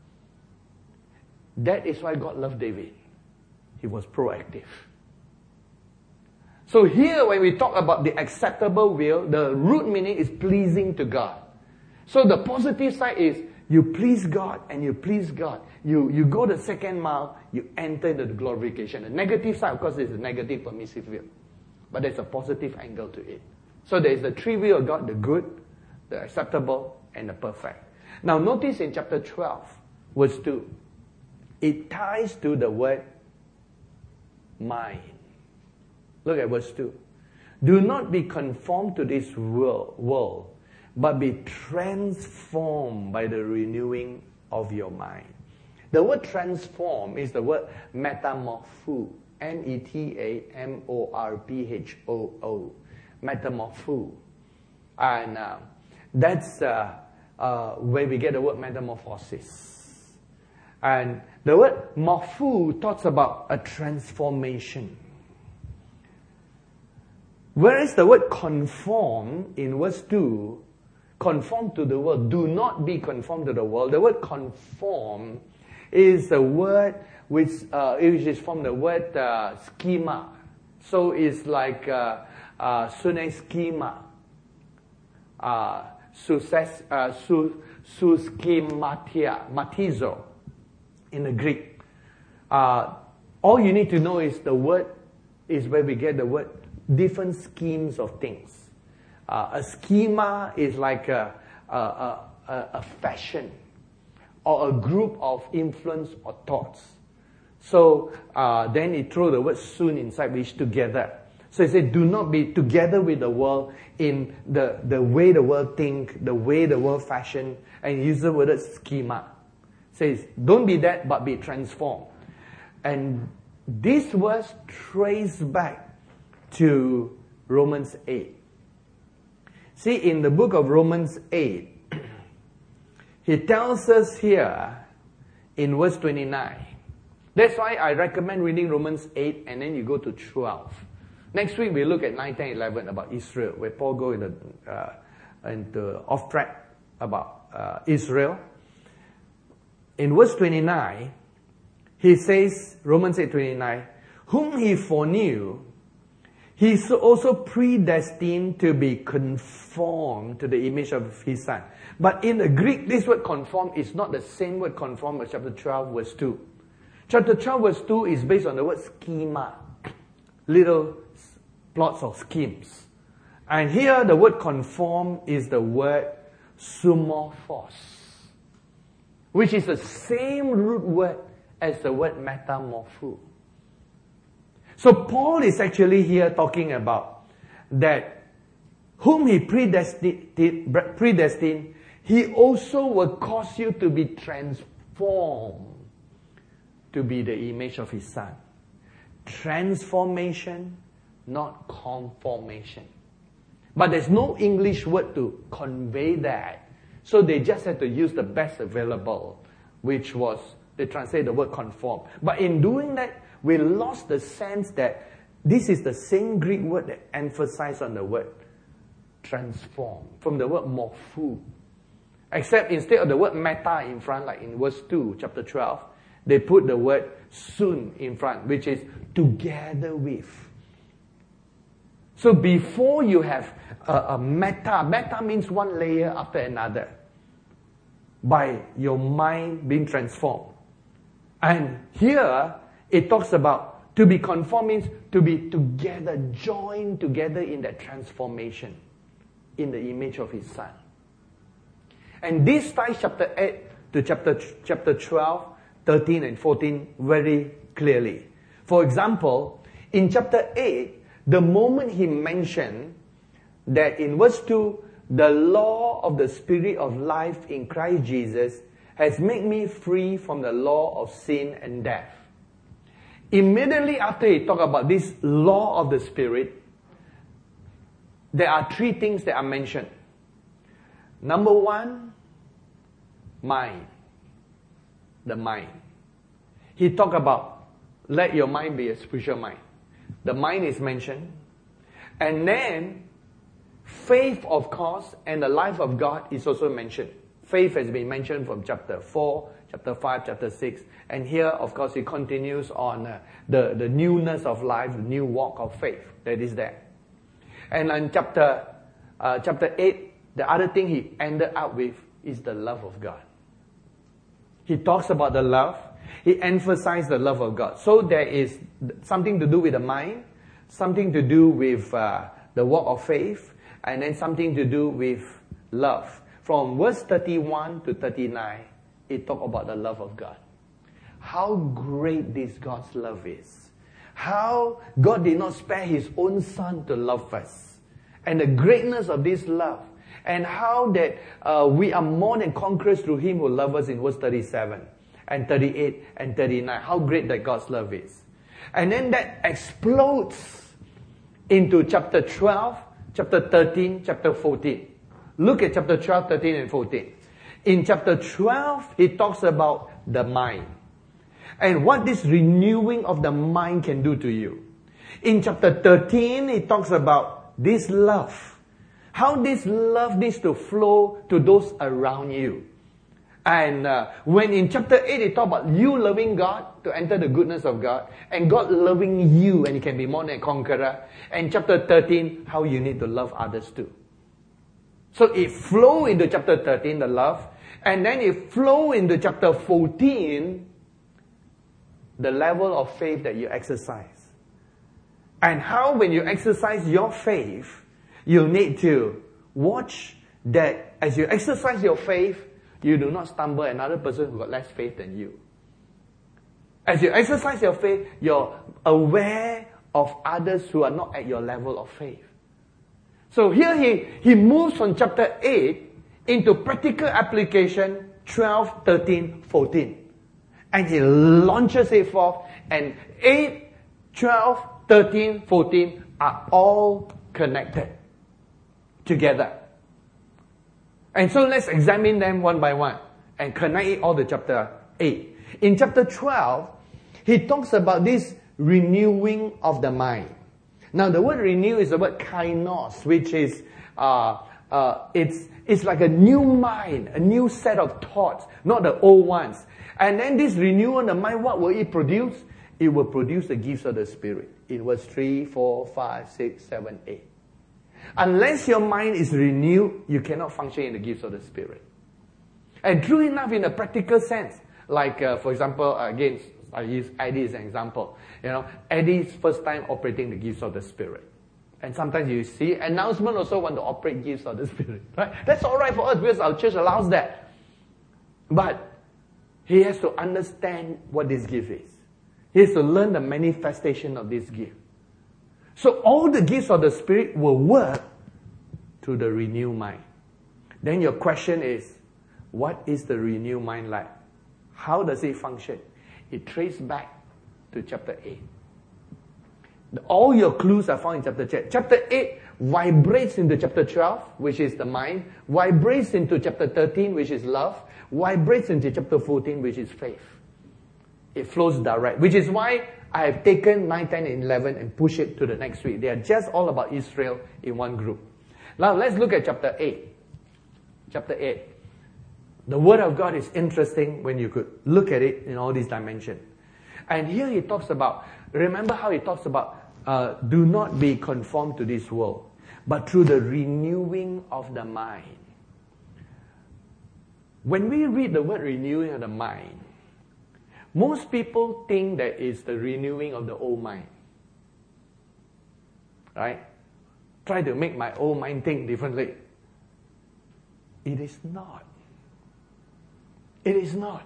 That is why God loved David. He was proactive. So here, when we talk about the acceptable will, the root meaning is pleasing to God. So the positive side is you please God and you please God. You go the second mile, you enter into the glorification. The negative side, of course, is the negative permissive will. But there's a positive angle to it. So there is the three will of God, the good, the acceptable, and the perfect. Now notice in chapter 12, verse 2, it ties to the word mind. Look at verse 2. Do not be conformed to this world, but be transformed by the renewing of your mind. The word transform is the word metamorpho. metamorphoo. Metamorpho. And that's where we get the word metamorphosis. And the word morpho talks about a transformation. Whereas the word conform in verse 2, conform to the world, do not be conformed to the world. The word conform is a word which is from the word schema. So it's like suneschema, suschematizo in the Greek. All you need to know is the word is where we get the word different schemes of things. A schema is like a fashion or a group of influence or thoughts. So then it throws the word soon inside, which together. So it said, do not be together with the world in the way the world think, the way the world fashion, and use the word schema. It says, don't be that, but be transformed. And this verse traces back to Romans 8. See, in the book of Romans 8, he tells us here in verse 29. That's why I recommend reading Romans 8 and then you go to 12. Next week we look at 9, 10, 11 about Israel, where Paul goes into off track about Israel. In verse 29, he says, Romans 8:29, whom he foreknew, he also predestined to be conformed to the image of his son. But in the Greek, this word conform is not the same word conform as chapter 12, verse 2. Chapter 12, verse 2 is based on the word schema, little plots or schemes. And here, the word conform is the word sumorphos, which is the same root word as the word metamorpho. So Paul is actually here talking about that whom he predestined, he also will cause you to be transformed to be the image of his son. Transformation, not conformation. But there's no English word to convey that. So they just had to use the best available, which was, they translate the word conform. But in doing that, we lost the sense that this is the same Greek word that emphasizes on the word transform, from the word morpho. Except instead of the word meta in front, like in verse 2, chapter 12, they put the word soon in front, which is together with. So before you have a meta means one layer after another, by your mind being transformed. And here, it talks about to be conformed means to be together, joined together in that transformation in the image of His Son. And this ties chapter 8 to chapter 12, 13 and 14 very clearly. For example, in chapter 8, the moment he mentioned that in verse 2, the law of the Spirit of life in Christ Jesus has made me free from the law of sin and death. Immediately after he talked about this law of the Spirit, there are three things that are mentioned. Number one, mind. The mind. He talked about, let your mind be a spiritual mind. The mind is mentioned. And then, faith, of course, and the life of God is also mentioned. Faith has been mentioned from chapter 4, chapter 5, chapter 6. And here, of course, he continues on the newness of life, the new walk of faith that is there. And in chapter 8, the other thing he ended up with is the love of God. He talks about the love. He emphasized the love of God. So there is something to do with the mind, something to do with the walk of faith, and then something to do with love. From verse 31 to 39, it talks about the love of God. How great this God's love is. How God did not spare His own Son to love us. And the greatness of this love. And how that we are more than conquerors through Him who loves us in verse 37 and 38 and 39. How great that God's love is. And then that explodes into chapter 12, chapter 13, chapter 14. Look at chapter 12, 13 and 14. In chapter 12, he talks about the mind. And what this renewing of the mind can do to you. In chapter 13, he talks about this love. How this love needs to flow to those around you. And when in chapter 8, he talks about you loving God to enter the goodness of God. And God loving you and you can be more than a conqueror. And chapter 13, how you need to love others too. So it flows into chapter 13, the love. And then it flows into chapter 14, the level of faith that you exercise. And how when you exercise your faith, you need to watch that as you exercise your faith, you do not stumble another person who got less faith than you. As you exercise your faith, you're aware of others who are not at your level of faith. So here he moves from chapter 8 into practical application 12, 13, 14. And he launches it forth, and 8, 12, 13, 14 are all connected together. And so let's examine them one by one and connect it all to chapter 8. In chapter 12, he talks about this renewing of the mind. Now the word renew is the word kainos, which is it's like a new mind, a new set of thoughts, not the old ones. And then this renewal of the mind, what will it produce? It will produce the gifts of the Spirit. In verse 3, 4, 5, 6, 7, 8. Unless your mind is renewed, you cannot function in the gifts of the Spirit. And true enough in a practical sense, like for example, again, I use Eddie as an example. You know, Eddie's first time operating the gifts of the Spirit. And sometimes you see announcement also want to operate gifts of the Spirit. Right? That's all right for us because our church allows that. But he has to understand what this gift is. He has to learn the manifestation of this gift. So all the gifts of the Spirit will work through the renewed mind. Then your question is, what is the renewed mind like? How does it function? It traces back to chapter 8. All your clues are found in chapter 8. Chapter 8 vibrates into chapter 12, which is the mind, vibrates into chapter 13, which is love, vibrates into chapter 14, which is faith. It flows direct, which is why I have taken 9, 10, and 11 and pushed it to the next week. They are just all about Israel in one group. Now let's look at chapter 8. Chapter 8. The Word of God is interesting when you could look at it in all these dimensions. And here he talks about, remember how he talks about do not be conformed to this world, but through the renewing of the mind. When we read the word renewing of the mind, most people think that it's the renewing of the old mind. Right? Try to make my old mind think differently. It is not. It is not.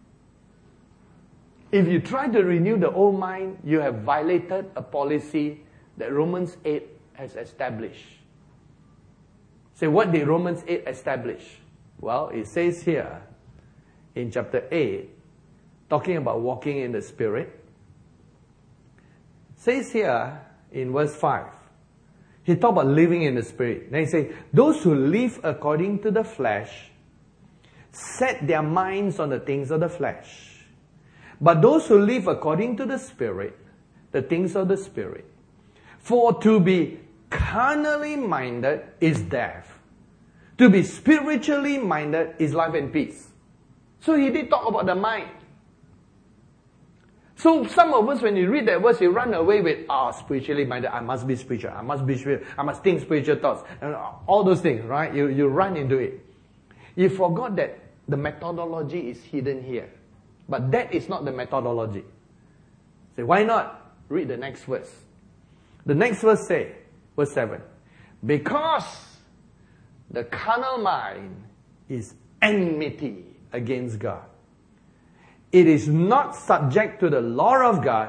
If you try to renew the old mind, you have violated a policy that Romans 8 has established. So what did Romans 8 establish? Well, it says here in chapter 8, talking about walking in the Spirit, says here in verse 5, he talked about living in the Spirit. Then he says, those who live according to the flesh set their minds on the things of the flesh. But those who live according to the Spirit, the things of the Spirit. For to be carnally minded is death. To be spiritually minded is life and peace. So he did talk about the mind. So some of us, when you read that verse, you run away with, spiritually minded, I must be spiritual, I must be spiritual, I must think spiritual thoughts, and all those things, right? You run into it. You forgot that the methodology is hidden here. But that is not the methodology. Say, why not? Read the next verse. The next verse say, verse 7, because the carnal mind is enmity against God. It is not subject to the law of God,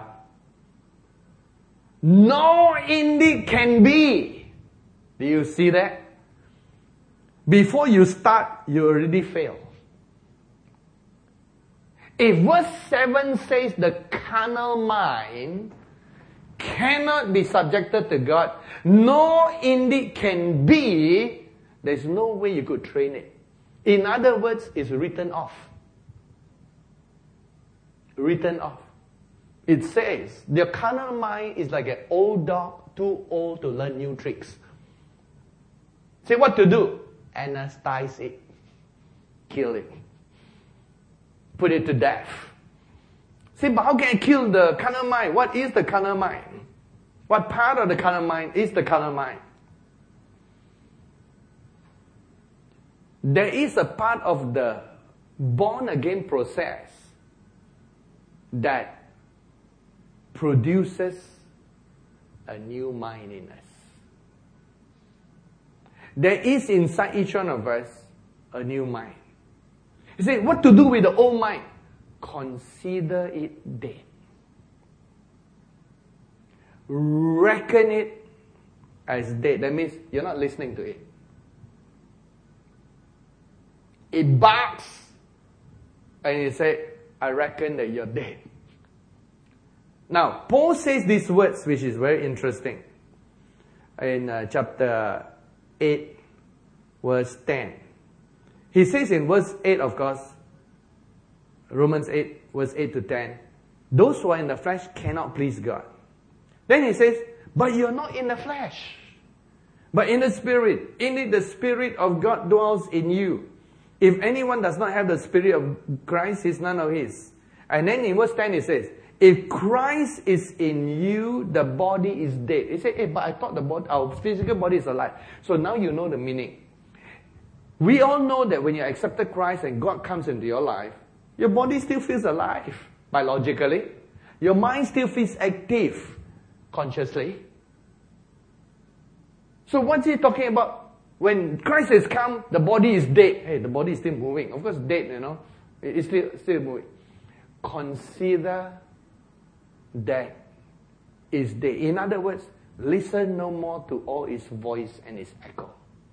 nor indeed can be. Do you see that? Before you start, you already fail. If verse 7 says the carnal mind cannot be subjected to God, nor indeed can be, there's no way you could train it. In other words, it's written off. Written off. It says, the carnal mind is like an old dog, too old to learn new tricks. Say what to do? Anesthetize it. Kill it. Put it to death. See, but how can I kill the carnal mind? What is the carnal mind? What part of the carnal mind is the carnal mind? There is a part of the born again process that produces a new mind in us. There is inside each one of us a new mind. You say, what to do with the old mind? Consider it dead. Reckon it as dead. That means you're not listening to it. It barks, and you say, I reckon that you're dead. Now, Paul says these words, which is very interesting. In chapter 8, verse 10. He says in verse 8, of course, Romans 8, verse 8 to 10, those who are in the flesh cannot please God. Then he says, but you're not in the flesh, but in the Spirit. Indeed, the Spirit of God dwells in you. If anyone does not have the Spirit of Christ, he's none of his. And then in verse 10 he says, if Christ is in you, the body is dead. He said, hey, but I thought the body, our physical body is alive. So now you know the meaning. We all know that when you accepted Christ and God comes into your life, your body still feels alive, biologically. Your mind still feels active, consciously. So what's he talking about? When Christ has come, the body is dead. Hey, the body is still moving. Of course, dead, you know. It's still moving. Consider that is dead. In other words, listen no more to all its voice and its echo.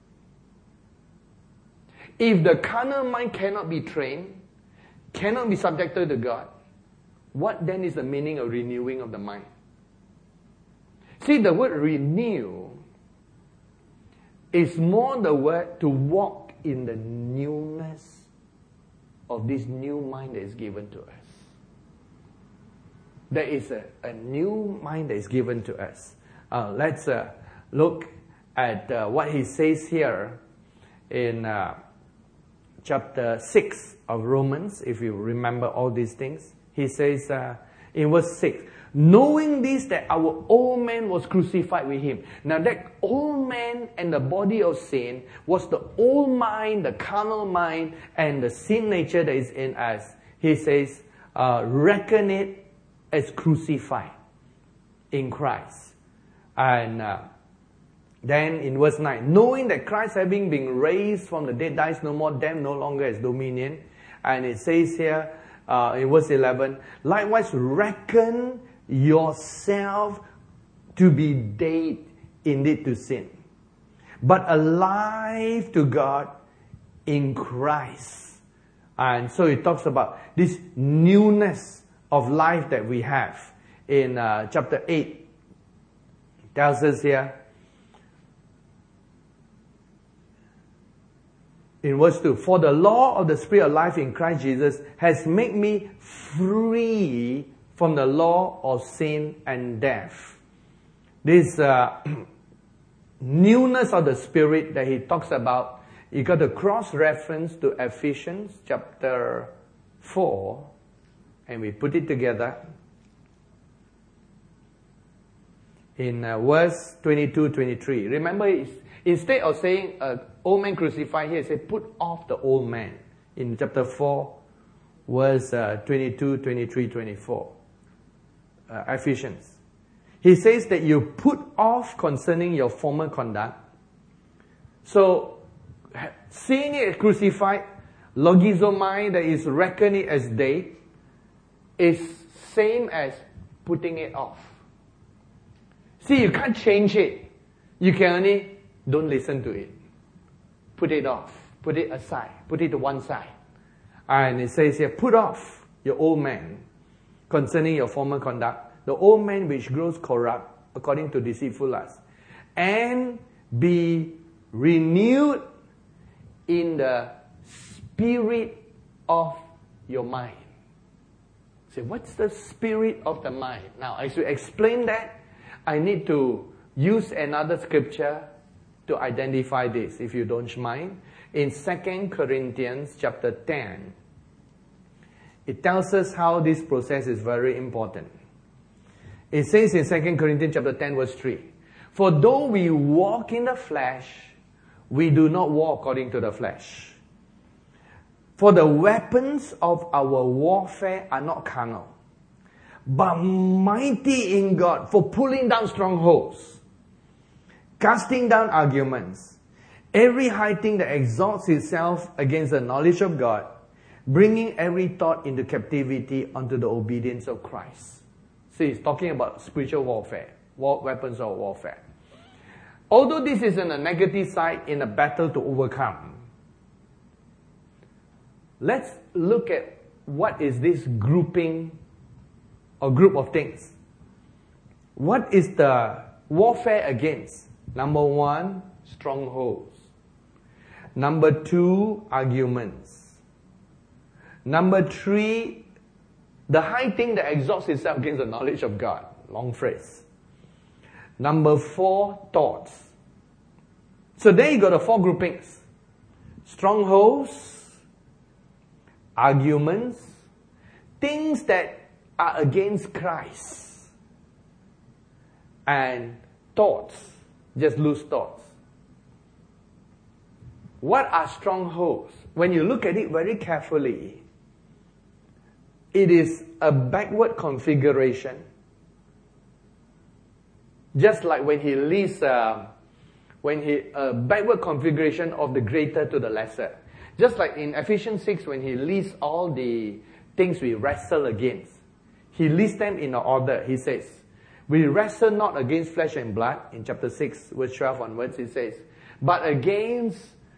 If the carnal mind cannot be trained, cannot be subjected to God, what then is the meaning of renewing of the mind? See, the word renew is more the word to walk in the newness of this new mind that is given to us. There is a new mind that is given to us. Let's look at what he says here in chapter 6 of Romans, if you remember all these things. He says, In verse 6. Knowing this, that our old man was crucified with him. Now that old man and the body of sin was the old mind, the carnal mind, and the sin nature that is in us. He says, reckon it as crucified in Christ. And then in verse 9, knowing that Christ having been raised from the dead dies no more, death no longer has dominion. And it says here in verse 11, likewise reckon yourself to be dead indeed to sin, but alive to God in Christ. And so it talks about this newness of life that we have in chapter 8. It tells us here in verse 2, for the law of the Spirit of life in Christ Jesus has made me free from the law of sin and death. This newness of the Spirit that he talks about, you got to cross-reference to Ephesians chapter 4, and we put it together. In verse 22-23. Remember, instead of saying old man crucified here, it says put off the old man. In chapter 4, verse 22, 23, 24. Ephesians. He says that you put off concerning your former conduct. So, seeing it crucified, logizomai, that is reckon it as dead, is same as putting it off. See, you can't change it. You can only don't listen to it. Put it off. Put it aside. Put it to one side. And it says here, put off your old man concerning your former conduct, the old man which grows corrupt according to deceitful lust, and be renewed in the spirit of your mind. Say, what's the spirit of the mind? Now, as we explain that, I need to use another scripture to identify this, if you don't mind. In 2 Corinthians chapter 10, it tells us how this process is very important. It says in 2 Corinthians chapter 10 verse 3, for though we walk in the flesh, we do not walk according to the flesh. For the weapons of our warfare are not carnal, but mighty in God for pulling down strongholds, casting down arguments, every high thing that exalts itself against the knowledge of God, bringing every thought into captivity unto the obedience of Christ. See, he's talking about spiritual warfare, weapons of warfare. Although this is on a negative side, in a battle to overcome, let's look at what is this grouping or group of things. What is the warfare against? Number 1, strongholds. Number 2, arguments. Number 3, the high thing that exalts itself against the knowledge of God. Long phrase. Number 4, thoughts. So there you got the 4 groupings. Strongholds, arguments, things that are against Christ, and thoughts, just loose thoughts. What are strongholds? When you look at it very carefully, it is a backward configuration. Just like when he lists, backward configuration of the greater to the lesser. Just like in Ephesians 6, when he lists all the things we wrestle against, he lists them in an order. He says, we wrestle not against flesh and blood. In chapter 6, verse 12 onwards, he says, but against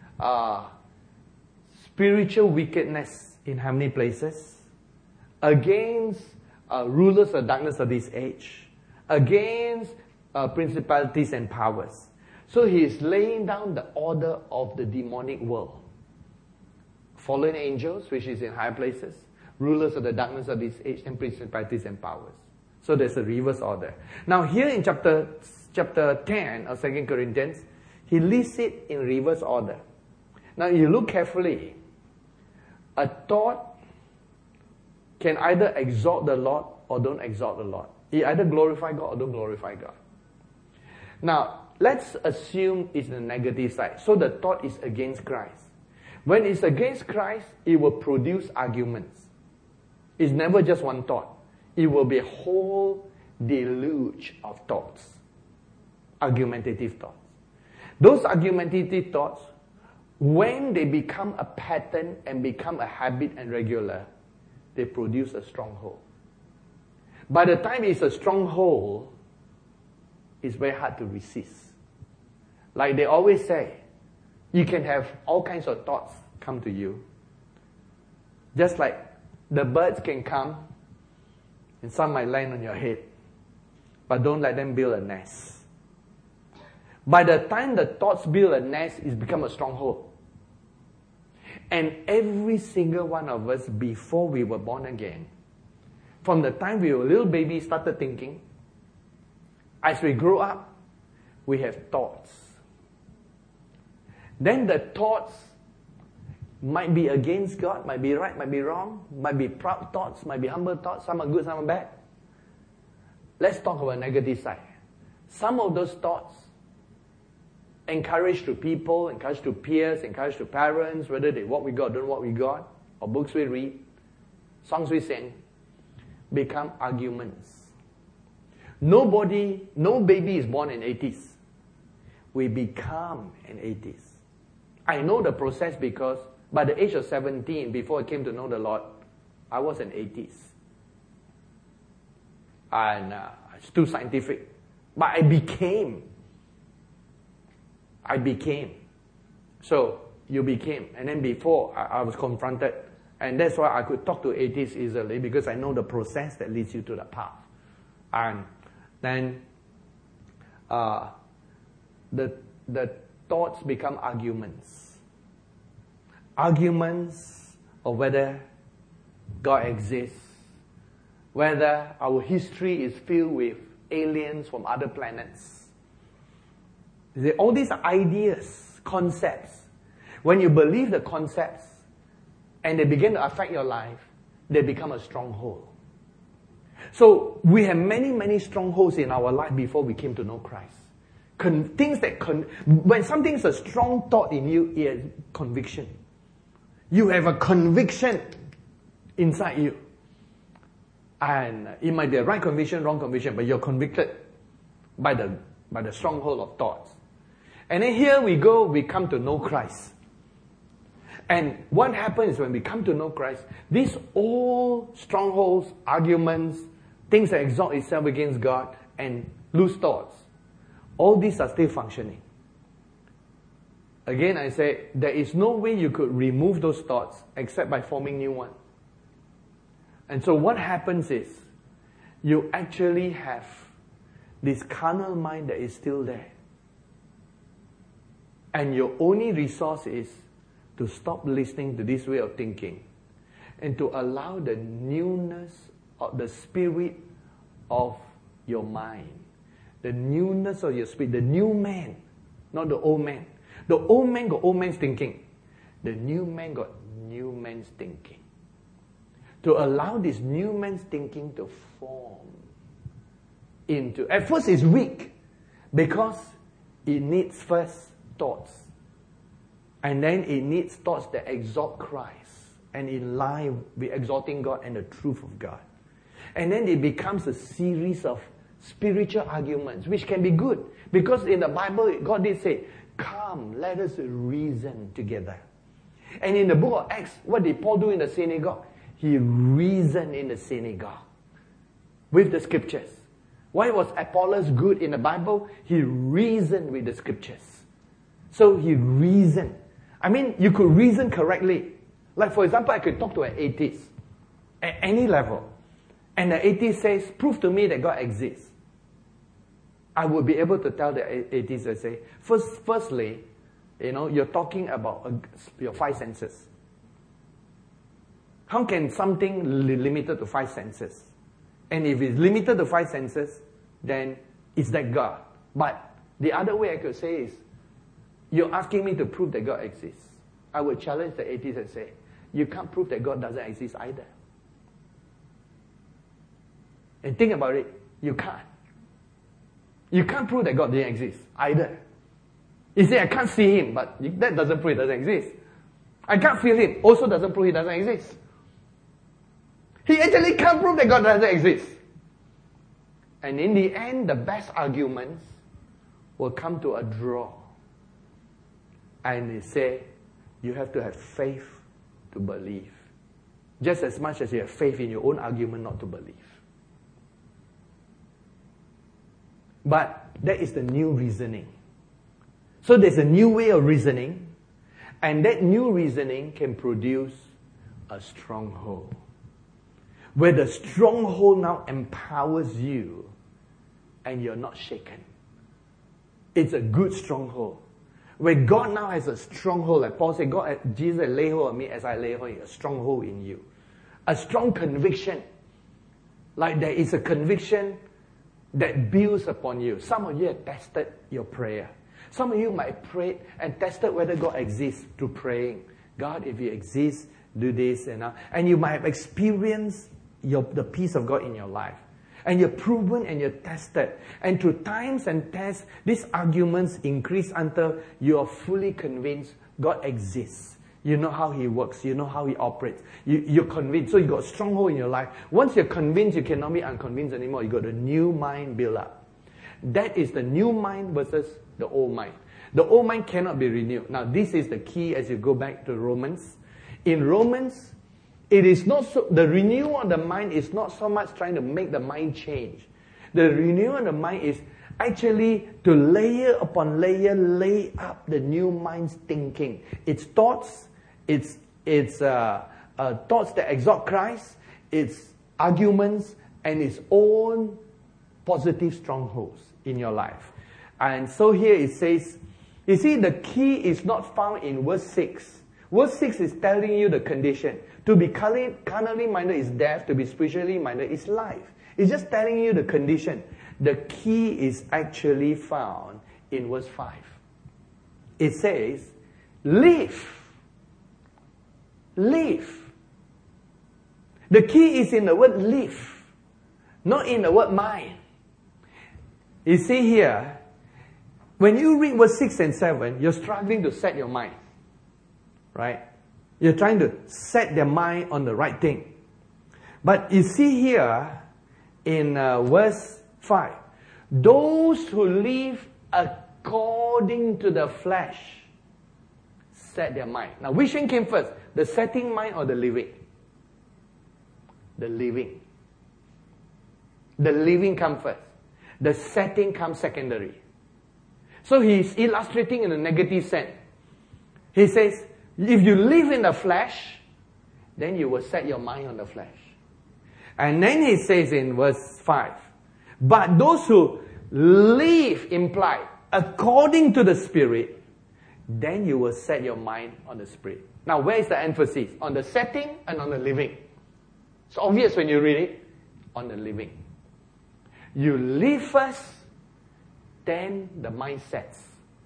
spiritual wickedness in heavenly places, against rulers of darkness of this age, against principalities and powers. So he is laying down the order of the demonic world. Fallen angels, which is in higher places, rulers of the darkness of this age, and principalities and powers. So there's a reverse order. Now here in chapter 10 of 2 Corinthians, he lists it in reverse order. Now you look carefully. A thought can either exalt the Lord or don't exalt the Lord. You either glorify God or don't glorify God. Now, let's assume it's the negative side. So the thought is against Christ. When it's against Christ, it will produce arguments. It's never just one thought. It will be a whole deluge of thoughts. Argumentative thoughts. Those argumentative thoughts, when they become a pattern and become a habit and regular, they produce a stronghold. By the time it's a stronghold, it's very hard to resist. Like they always say, you can have all kinds of thoughts come to you. Just like the birds can come, and some might land on your head, but don't let them build a nest. By the time the thoughts build a nest, it's become a stronghold. And every single one of us, before we were born again, from the time we were little baby, started thinking. As we grow up, we have thoughts. Then the thoughts might be against God, might be right, might be wrong, might be proud thoughts, might be humble thoughts, some are good, some are bad. Let's talk about negative side. Some of those thoughts, encouraged to people, encouraged to peers, encouraged to parents, whether they walk with God, don't walk with God, or books we read, songs we sing, become arguments. No baby is born in 80s. We become an 80s. I know the process because by the age of 17, before I came to know the Lord, I was an 80s. And it's too scientific. But I became. So, you became. And then before, I was confronted. And that's why I could talk to 80s easily, because I know the process that leads you to the path. And then the thoughts become arguments. Arguments of whether God exists, whether our history is filled with aliens from other planets. All these ideas, concepts, when you believe the concepts and they begin to affect your life, they become a stronghold. So we have many, many strongholds in our life before we came to know Christ. When something's a strong thought in you, it is conviction. You have a conviction inside you. And it might be a right conviction, wrong conviction, but you're convicted by the stronghold of thoughts. And then here we come to know Christ. And what happens when we come to know Christ, these old strongholds, arguments, things that exalt itself against God, and loose thoughts, all these are still functioning. Again, I say, there is no way you could remove those thoughts except by forming new ones. And so what happens is, you actually have this carnal mind that is still there. And your only resource is to stop listening to this way of thinking and to allow the newness of the spirit of your mind. The newness of your spirit, the new man, not the old man. The old man got old man's thinking. The new man got new man's thinking. To allow this new man's thinking to form into... At first it's weak because it needs first thoughts. And then it needs thoughts that exalt Christ and in line with exalting God and the truth of God. And then it becomes a series of spiritual arguments, which can be good. Because in the Bible, God did say, come, let us reason together. And in the book of Acts, what did Paul do in the synagogue? He reasoned in the synagogue with the scriptures. Why was Apollos good in the Bible? He reasoned with the scriptures. So he reasoned. I mean, you could reason correctly. Like, for example, I could talk to an atheist at any level. And the atheist says, prove to me that God exists. I would be able to tell the atheist, I say, firstly, you're talking about your five senses. How can something limited to five senses? And if it's limited to five senses, then it's that God. But the other way I could say is, you're asking me to prove that God exists. I would challenge the atheist and say, you can't prove that God doesn't exist either. And think about it, you can't. You can't prove that God didn't exist either. You say, I can't see him, but that doesn't prove he doesn't exist. I can't feel him, also doesn't prove he doesn't exist. He actually can't prove that God doesn't exist. And in the end, the best arguments will come to a draw. And they say, you have to have faith to believe. Just as much as you have faith in your own argument not to believe. But that is the new reasoning. So there's a new way of reasoning, and that new reasoning can produce a stronghold. Where the stronghold now empowers you, and you're not shaken. It's a good stronghold. Where God now has a stronghold, like Paul said, Jesus lay hold of me as I lay hold of you, a stronghold in you. A strong conviction. Like there is a conviction that builds upon you. Some of you have tested your prayer. Some of you might have prayed and tested whether God exists through praying. God, if you exist, do this and that. And you might have experienced the peace of God in your life. And you're proven and you're tested. And through times and tests, these arguments increase until you are fully convinced God exists. You know how He works. You know how He operates. You're convinced. So you got a stronghold in your life. Once you're convinced, you cannot be unconvinced anymore. You got a new mind built up. That is the new mind versus the old mind. The old mind cannot be renewed. Now this is the key as you go back to Romans. In Romans, it is not so, the renewal of the mind is not so much trying to make the mind change. The renewal of the mind is actually to layer upon layer, lay up the new mind's thinking. Its thoughts, its thoughts that exalt Christ, its arguments, and its own positive strongholds in your life. And so here it says, you see, the key is not found in verse 6. Verse 6 is telling you the condition. To be carnally minded is death. To be spiritually minded is life. It's just telling you the condition. The key is actually found in verse 5. It says, live. Live. The key is in the word live, not in the word mind. You see here, when you read verse 6 and 7, you're struggling to set your mind. Right? You're trying to set their mind on the right thing. But you see here in verse 5, those who live according to the flesh set their mind. Now which one came first? The setting mind or the living? The living. The living comes first. The setting comes secondary. So he's illustrating in a negative sense. He says, if you live in the flesh, then you will set your mind on the flesh. And then he says in verse 5, but those who live, implied, according to the Spirit, then you will set your mind on the Spirit. Now where is the emphasis? On the setting and on the living. It's obvious when you read it, on the living. You live first, then the mind sets.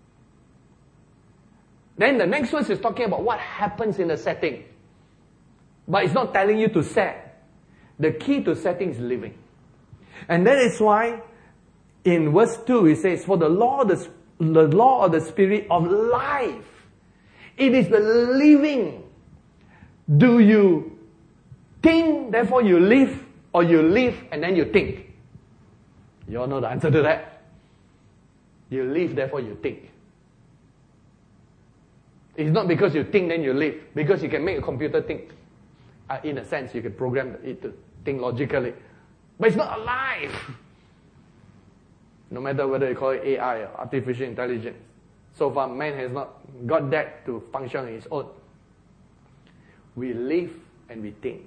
Then the next verse is talking about what happens in the setting. But it's not telling you to set. The key to setting is living. And that is why in verse 2 it says, for the law of the Spirit of life, it is the living. Do you think, therefore you live, or you live and then you think? You all know the answer to that. You live, therefore you think. It's not because you think, then you live. Because you can make a computer think. In a sense, you can program it to think logically. But it's not alive. No matter whether you call it AI or artificial intelligence. So far, man has not got that to function on its own. We live and we think.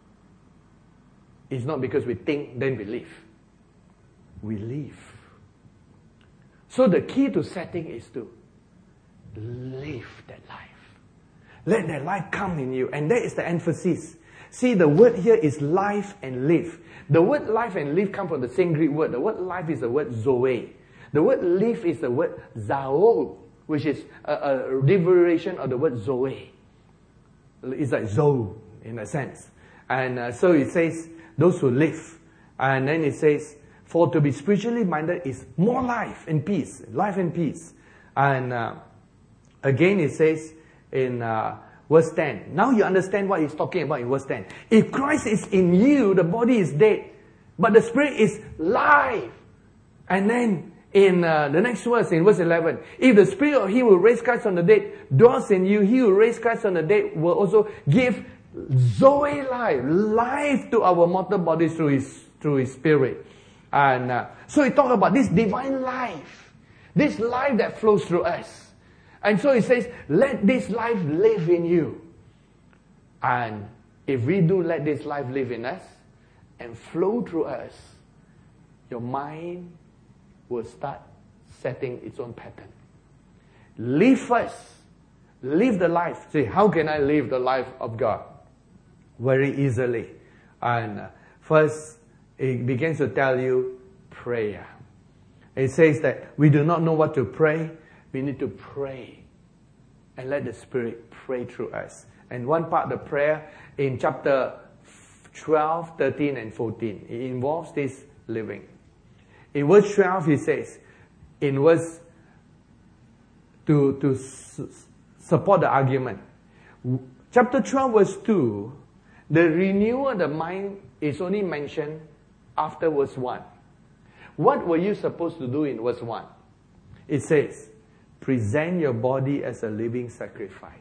It's not because we think, then we live. We live. So the key to setting is to live that life. Let that life come in you. And that is the emphasis. See, the word here is life and live. The word life and live come from the same Greek word. The word life is the word zoe. The word live is the word zao, which is a derivation of the word zoe. It's like zoe in a sense. And so it says, those who live And then it says, for to be spiritually minded is more life and peace. Life and peace. And again it says in verse 10. Now you understand what he's talking about in verse 10. If Christ is in you, the body is dead, but the spirit is life. And then in the next verse, in verse 11, if the spirit of he who raised Christ from the dead dwells in you, he who raised Christ from the dead will also give Zoe life to our mortal bodies through his spirit. And so he talks about this divine life, this life that flows through us. And so he says, let this life live in you. And if we do let this life live in us and flow through us, your mind will start setting its own pattern. Live first. Live the life. See, how can I live the life of God? Very easily. And first, it begins to tell you prayer. It says that we do not know what to pray. We need to pray and let the Spirit pray through us. And one part of the prayer in chapter 12, 13, and 14, it involves this living. In verse 12, he says, in verse, to support the argument, chapter 12, verse 2, the renewal of the mind is only mentioned after verse 1. What were you supposed to do in verse 1? It says, present your body as a living sacrifice.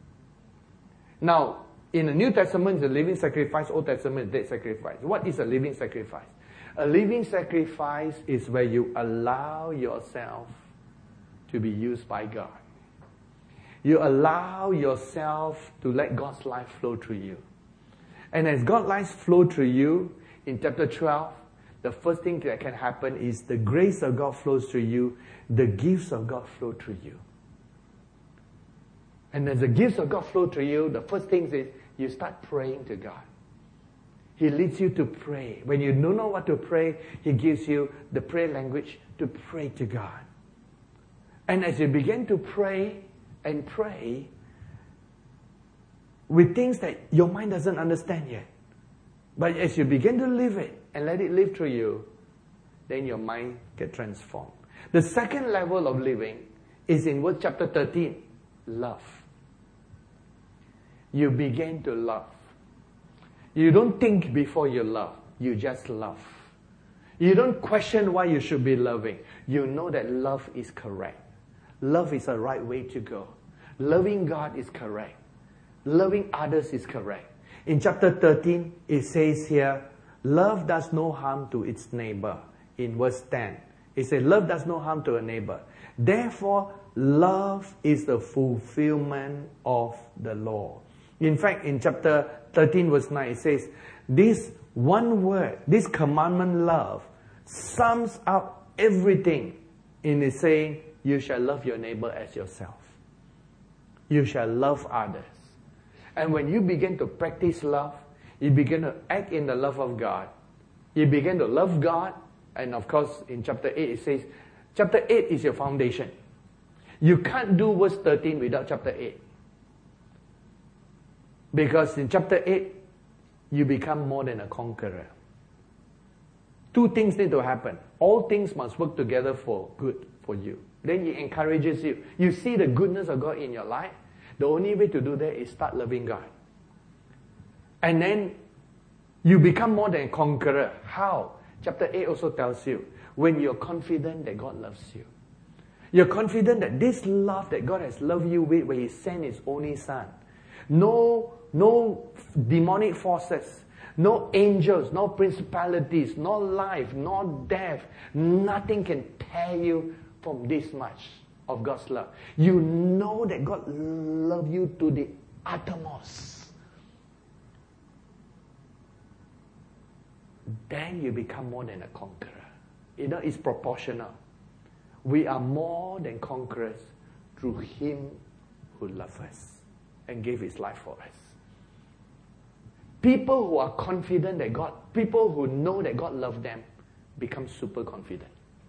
Now, in the New Testament, it's a living sacrifice. Old Testament is dead sacrifice. What is a living sacrifice? A living sacrifice is where you allow yourself to be used by God. You allow yourself to let God's life flow through you. And as God's life flow through you, in chapter 12, the first thing that can happen is the grace of God flows through you, the gifts of God flow through you. And as the gifts of God flow through you, the first thing is you start praying to God. He leads you to pray. When you don't know what to pray, He gives you the prayer language to pray to God. And as you begin to pray and pray with things that your mind doesn't understand yet, but as you begin to live it and let it live through you, then your mind gets transformed. The second level of living is in verse chapter 13, love. You begin to love. You don't think before you love. You just love. You don't question why you should be loving. You know that love is correct. Love is the right way to go. Loving God is correct. Loving others is correct. In chapter 13, it says here, love does no harm to its neighbor. In verse 10, it says, love does no harm to a neighbor. Therefore, love is the fulfillment of the law. In fact, in chapter 13, verse 9, it says, this one word, this commandment, love, sums up everything in it saying, you shall love your neighbor as yourself. You shall love others. And when you begin to practice love, you begin to act in the love of God. You begin to love God. And of course, in chapter 8, it says, chapter 8 is your foundation. You can't do verse 13 without chapter 8. Because in chapter 8, you become more than a conqueror. Two things need to happen. All things must work together for good for you. Then He encourages you. You see the goodness of God in your life. The only way to do that is start loving God. And then you become more than a conqueror. How? Chapter 8 also tells you, when you're confident that God loves you. You're confident that this love that God has loved you with, when He sent His only Son. No demonic forces, no angels, no principalities, no life, no death. Nothing can tear you from this much of God's love. You know that God loves you to the uttermost. Then you become more than a conqueror. It's proportional. We are more than conquerors through Him who loved us and gave His life for us. People who are confident that God, people who know that God loves them, become super confident.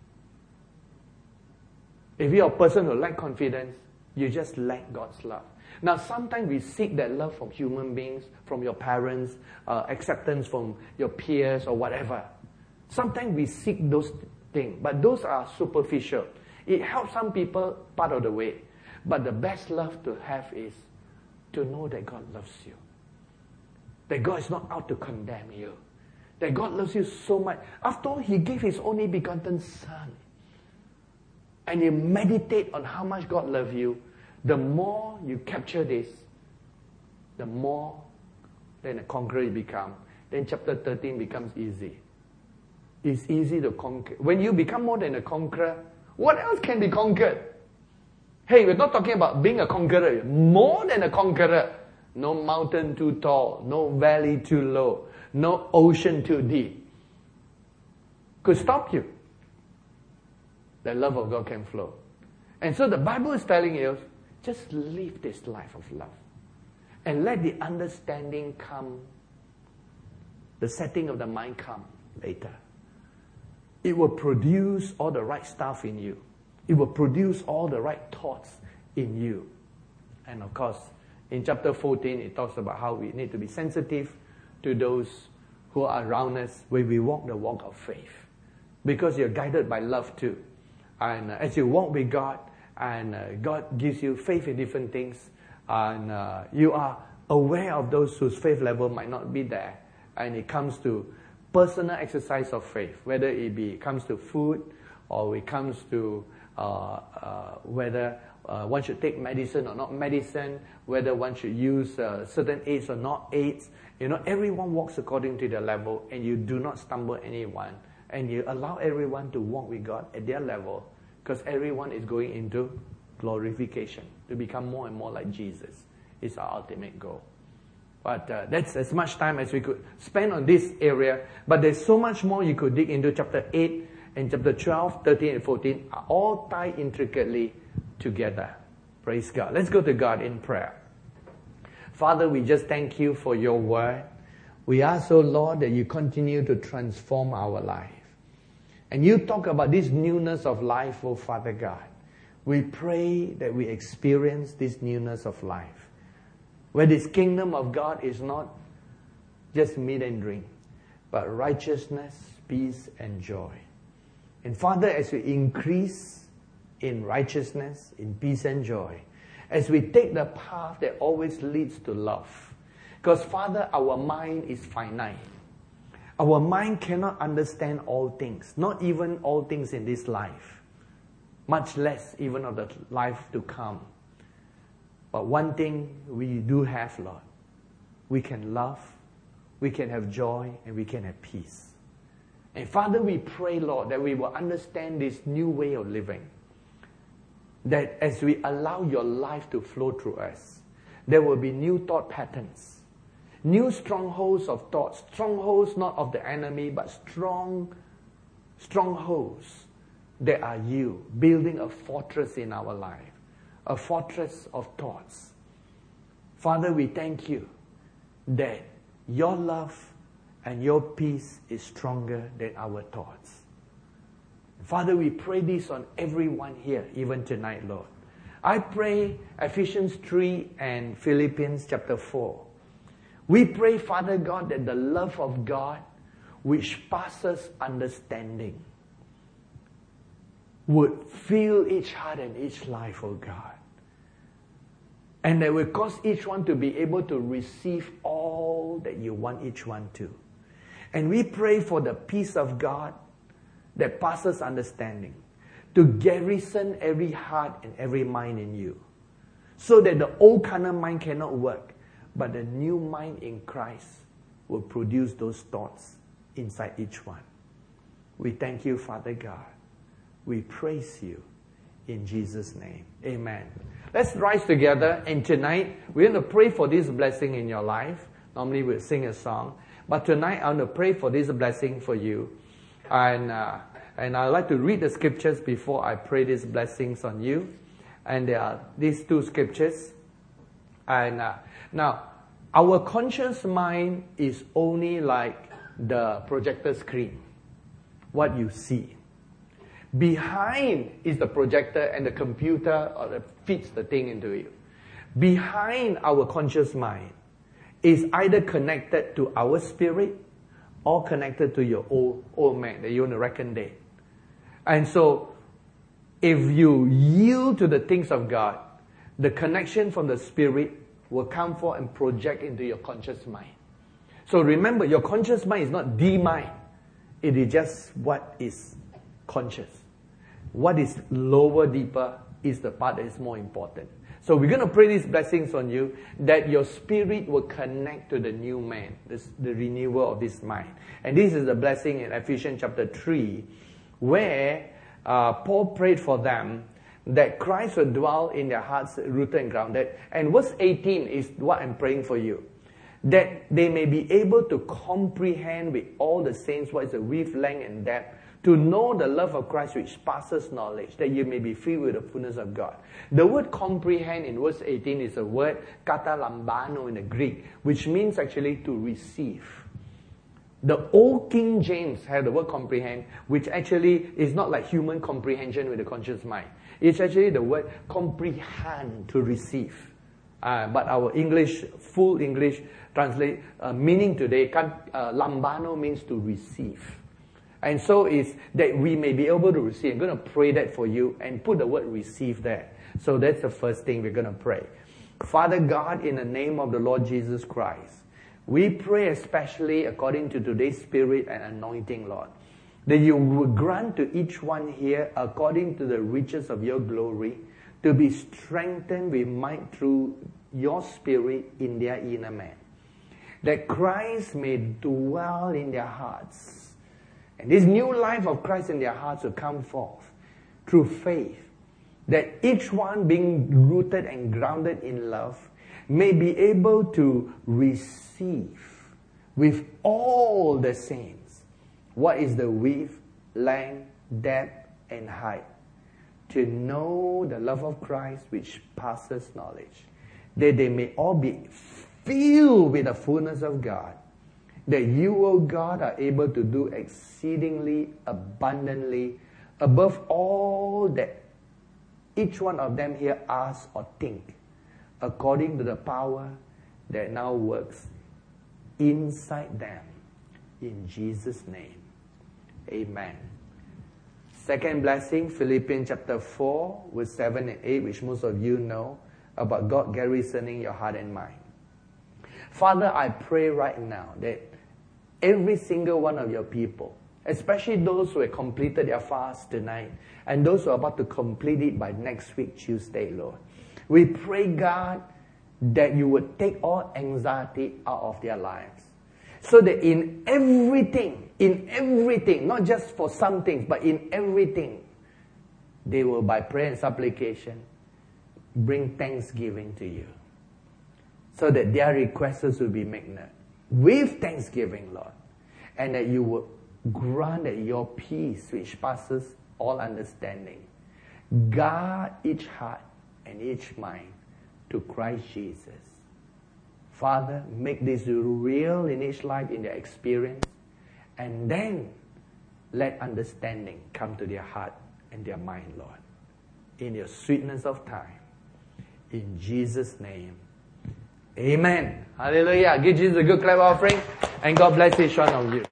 If you're a person who lacks confidence, you just lack God's love. Now, sometimes we seek that love from human beings, from your parents, acceptance from your peers or whatever. Sometimes we seek those things, but those are superficial. It helps some people part of the way. But the best love to have is to know that God loves you. That God is not out to condemn you. That God loves you so much. After all, He gave His only begotten Son. And you meditate on how much God loves you, the more you capture this, the more then a conqueror you become. Then chapter 13 becomes easy. It's easy to conquer. When you become more than a conqueror, what else can be conquered? Hey, we're not talking about being a conqueror. More than a conqueror. No mountain too tall, no valley too low, no ocean too deep could stop you. The love of God can flow. And so the Bible is telling you, just live this life of love. And let the understanding come, the setting of the mind come later. It will produce all the right stuff in you. It will produce all the right thoughts in you. And of course, in chapter 14, it talks about how we need to be sensitive to those who are around us when we walk the walk of faith. Because you're guided by love too. And as you walk with God, and God gives you faith in different things, and you are aware of those whose faith level might not be there, and it comes to personal exercise of faith, whether it comes to food, or it comes to whether one should take medicine or not medicine, whether one should use certain aids or not aids. You know, everyone walks according to their level, and you do not stumble anyone, and you allow everyone to walk with God at their level, because everyone is going into glorification, to become more and more like Jesus. It's our ultimate goal. But that's as much time as we could spend on this area. But there's so much more you could dig into. Chapter 8 and chapter 12, 13 and 14 are all tied intricately together. Praise God. Let's go to God in prayer. Father, we just thank you for your word. We ask, oh Lord, that you continue to transform our life. And you talk about this newness of life, oh Father God. We pray that we experience this newness of life, where this kingdom of God is not just meat and drink, but righteousness, peace, and joy. And Father, as we increase in righteousness, in peace and joy, as we take the path that always leads to love, because Father, our mind is finite. Our mind cannot understand all things, not even all things in this life, much less even of the life to come. But one thing we do have, Lord, we can love, we can have joy, and we can have peace. And Father, we pray, Lord, that we will understand this new way of living. That as we allow your life to flow through us, there will be new thought patterns, new strongholds of thoughts, strongholds not of the enemy, but strongholds that are you, building a fortress in our life. A fortress of thoughts. Father, we thank you that your love and your peace is stronger than our thoughts. Father, we pray this on everyone here, even tonight, Lord. I pray Ephesians 3 and Philippians chapter 4. We pray, Father God, that the love of God, which passes understanding, would fill each heart and each life, oh God. And that will cause each one to be able to receive all that you want each one to. And we pray for the peace of God that passes understanding to garrison every heart and every mind in you. So that the old carnal mind cannot work, but the new mind in Christ will produce those thoughts inside each one. We thank you, Father God. We praise you in Jesus' name. Amen. Let's rise together, and tonight we're going to pray for this blessing in your life. Normally we'll sing a song, but tonight I want to pray for this blessing for you. And I'd like to read the scriptures before I pray these blessings on you. And there are these two scriptures. And now, our conscious mind is only like the projector screen, what you see. Behind is the projector and the computer that feeds the thing into you. Behind our conscious mind is either connected to our spirit all connected to your old man that you want to reckon day. And so, if you yield to the things of God, the connection from the Spirit will come forth and project into your conscious mind. So remember, your conscious mind is not the mind. It is just what is conscious. What is lower, deeper, is the part that is more important. So we're going to pray these blessings on you, that your spirit will connect to the new man, the renewal of this mind. And this is the blessing in Ephesians chapter 3, where Paul prayed for them that Christ will dwell in their hearts, rooted and grounded. And verse 18 is what I'm praying for you. That they may be able to comprehend with all the saints what is the width, length, and depth, to know the love of Christ which passes knowledge, that you may be filled with the fullness of God. The word comprehend in verse 18 is a word katalambano in the Greek, which means actually to receive. The old King James had the word comprehend, which actually is not like human comprehension with the conscious mind. It's actually the word comprehend, to receive. But our English, full English translate meaning today, lambano means to receive. And so it's that we may be able to receive. I'm going to pray that for you and put the word receive there. So that's the first thing we're going to pray. Father God, in the name of the Lord Jesus Christ, we pray especially according to today's spirit and anointing, Lord, that you will grant to each one here, according to the riches of your glory, to be strengthened with might through your spirit in their inner man. That Christ may dwell in their hearts. And this new life of Christ in their hearts will come forth through faith. That each one being rooted and grounded in love may be able to receive with all the saints what is the width, length, depth, and height. To know the love of Christ which passes knowledge. That they may all be filled with the fullness of God. That you, O God, are able to do exceedingly abundantly above all that each one of them here asks or think, according to the power that now works inside them. In Jesus' name, amen. Second blessing, Philippians chapter 4, verse 7 and 8, which most of you know, about God garrisoning your heart and mind. Father, I pray right now that every single one of your people, especially those who have completed their fast tonight, and those who are about to complete it by next week, Tuesday, Lord. We pray, God, that you would take all anxiety out of their lives. So that in everything, not just for some things, but in everything, they will, by prayer and supplication, bring thanksgiving to you. So that their requests will be made known with thanksgiving, Lord. And that you will grant that your peace, which passes all understanding, guard each heart and each mind to Christ Jesus. Father, make this real in each life, in their experience, and then let understanding come to their heart and their mind, Lord. In your sweetness of time. In Jesus' name. Amen. Hallelujah. Give Jesus a good clap offering, and God bless each one of you.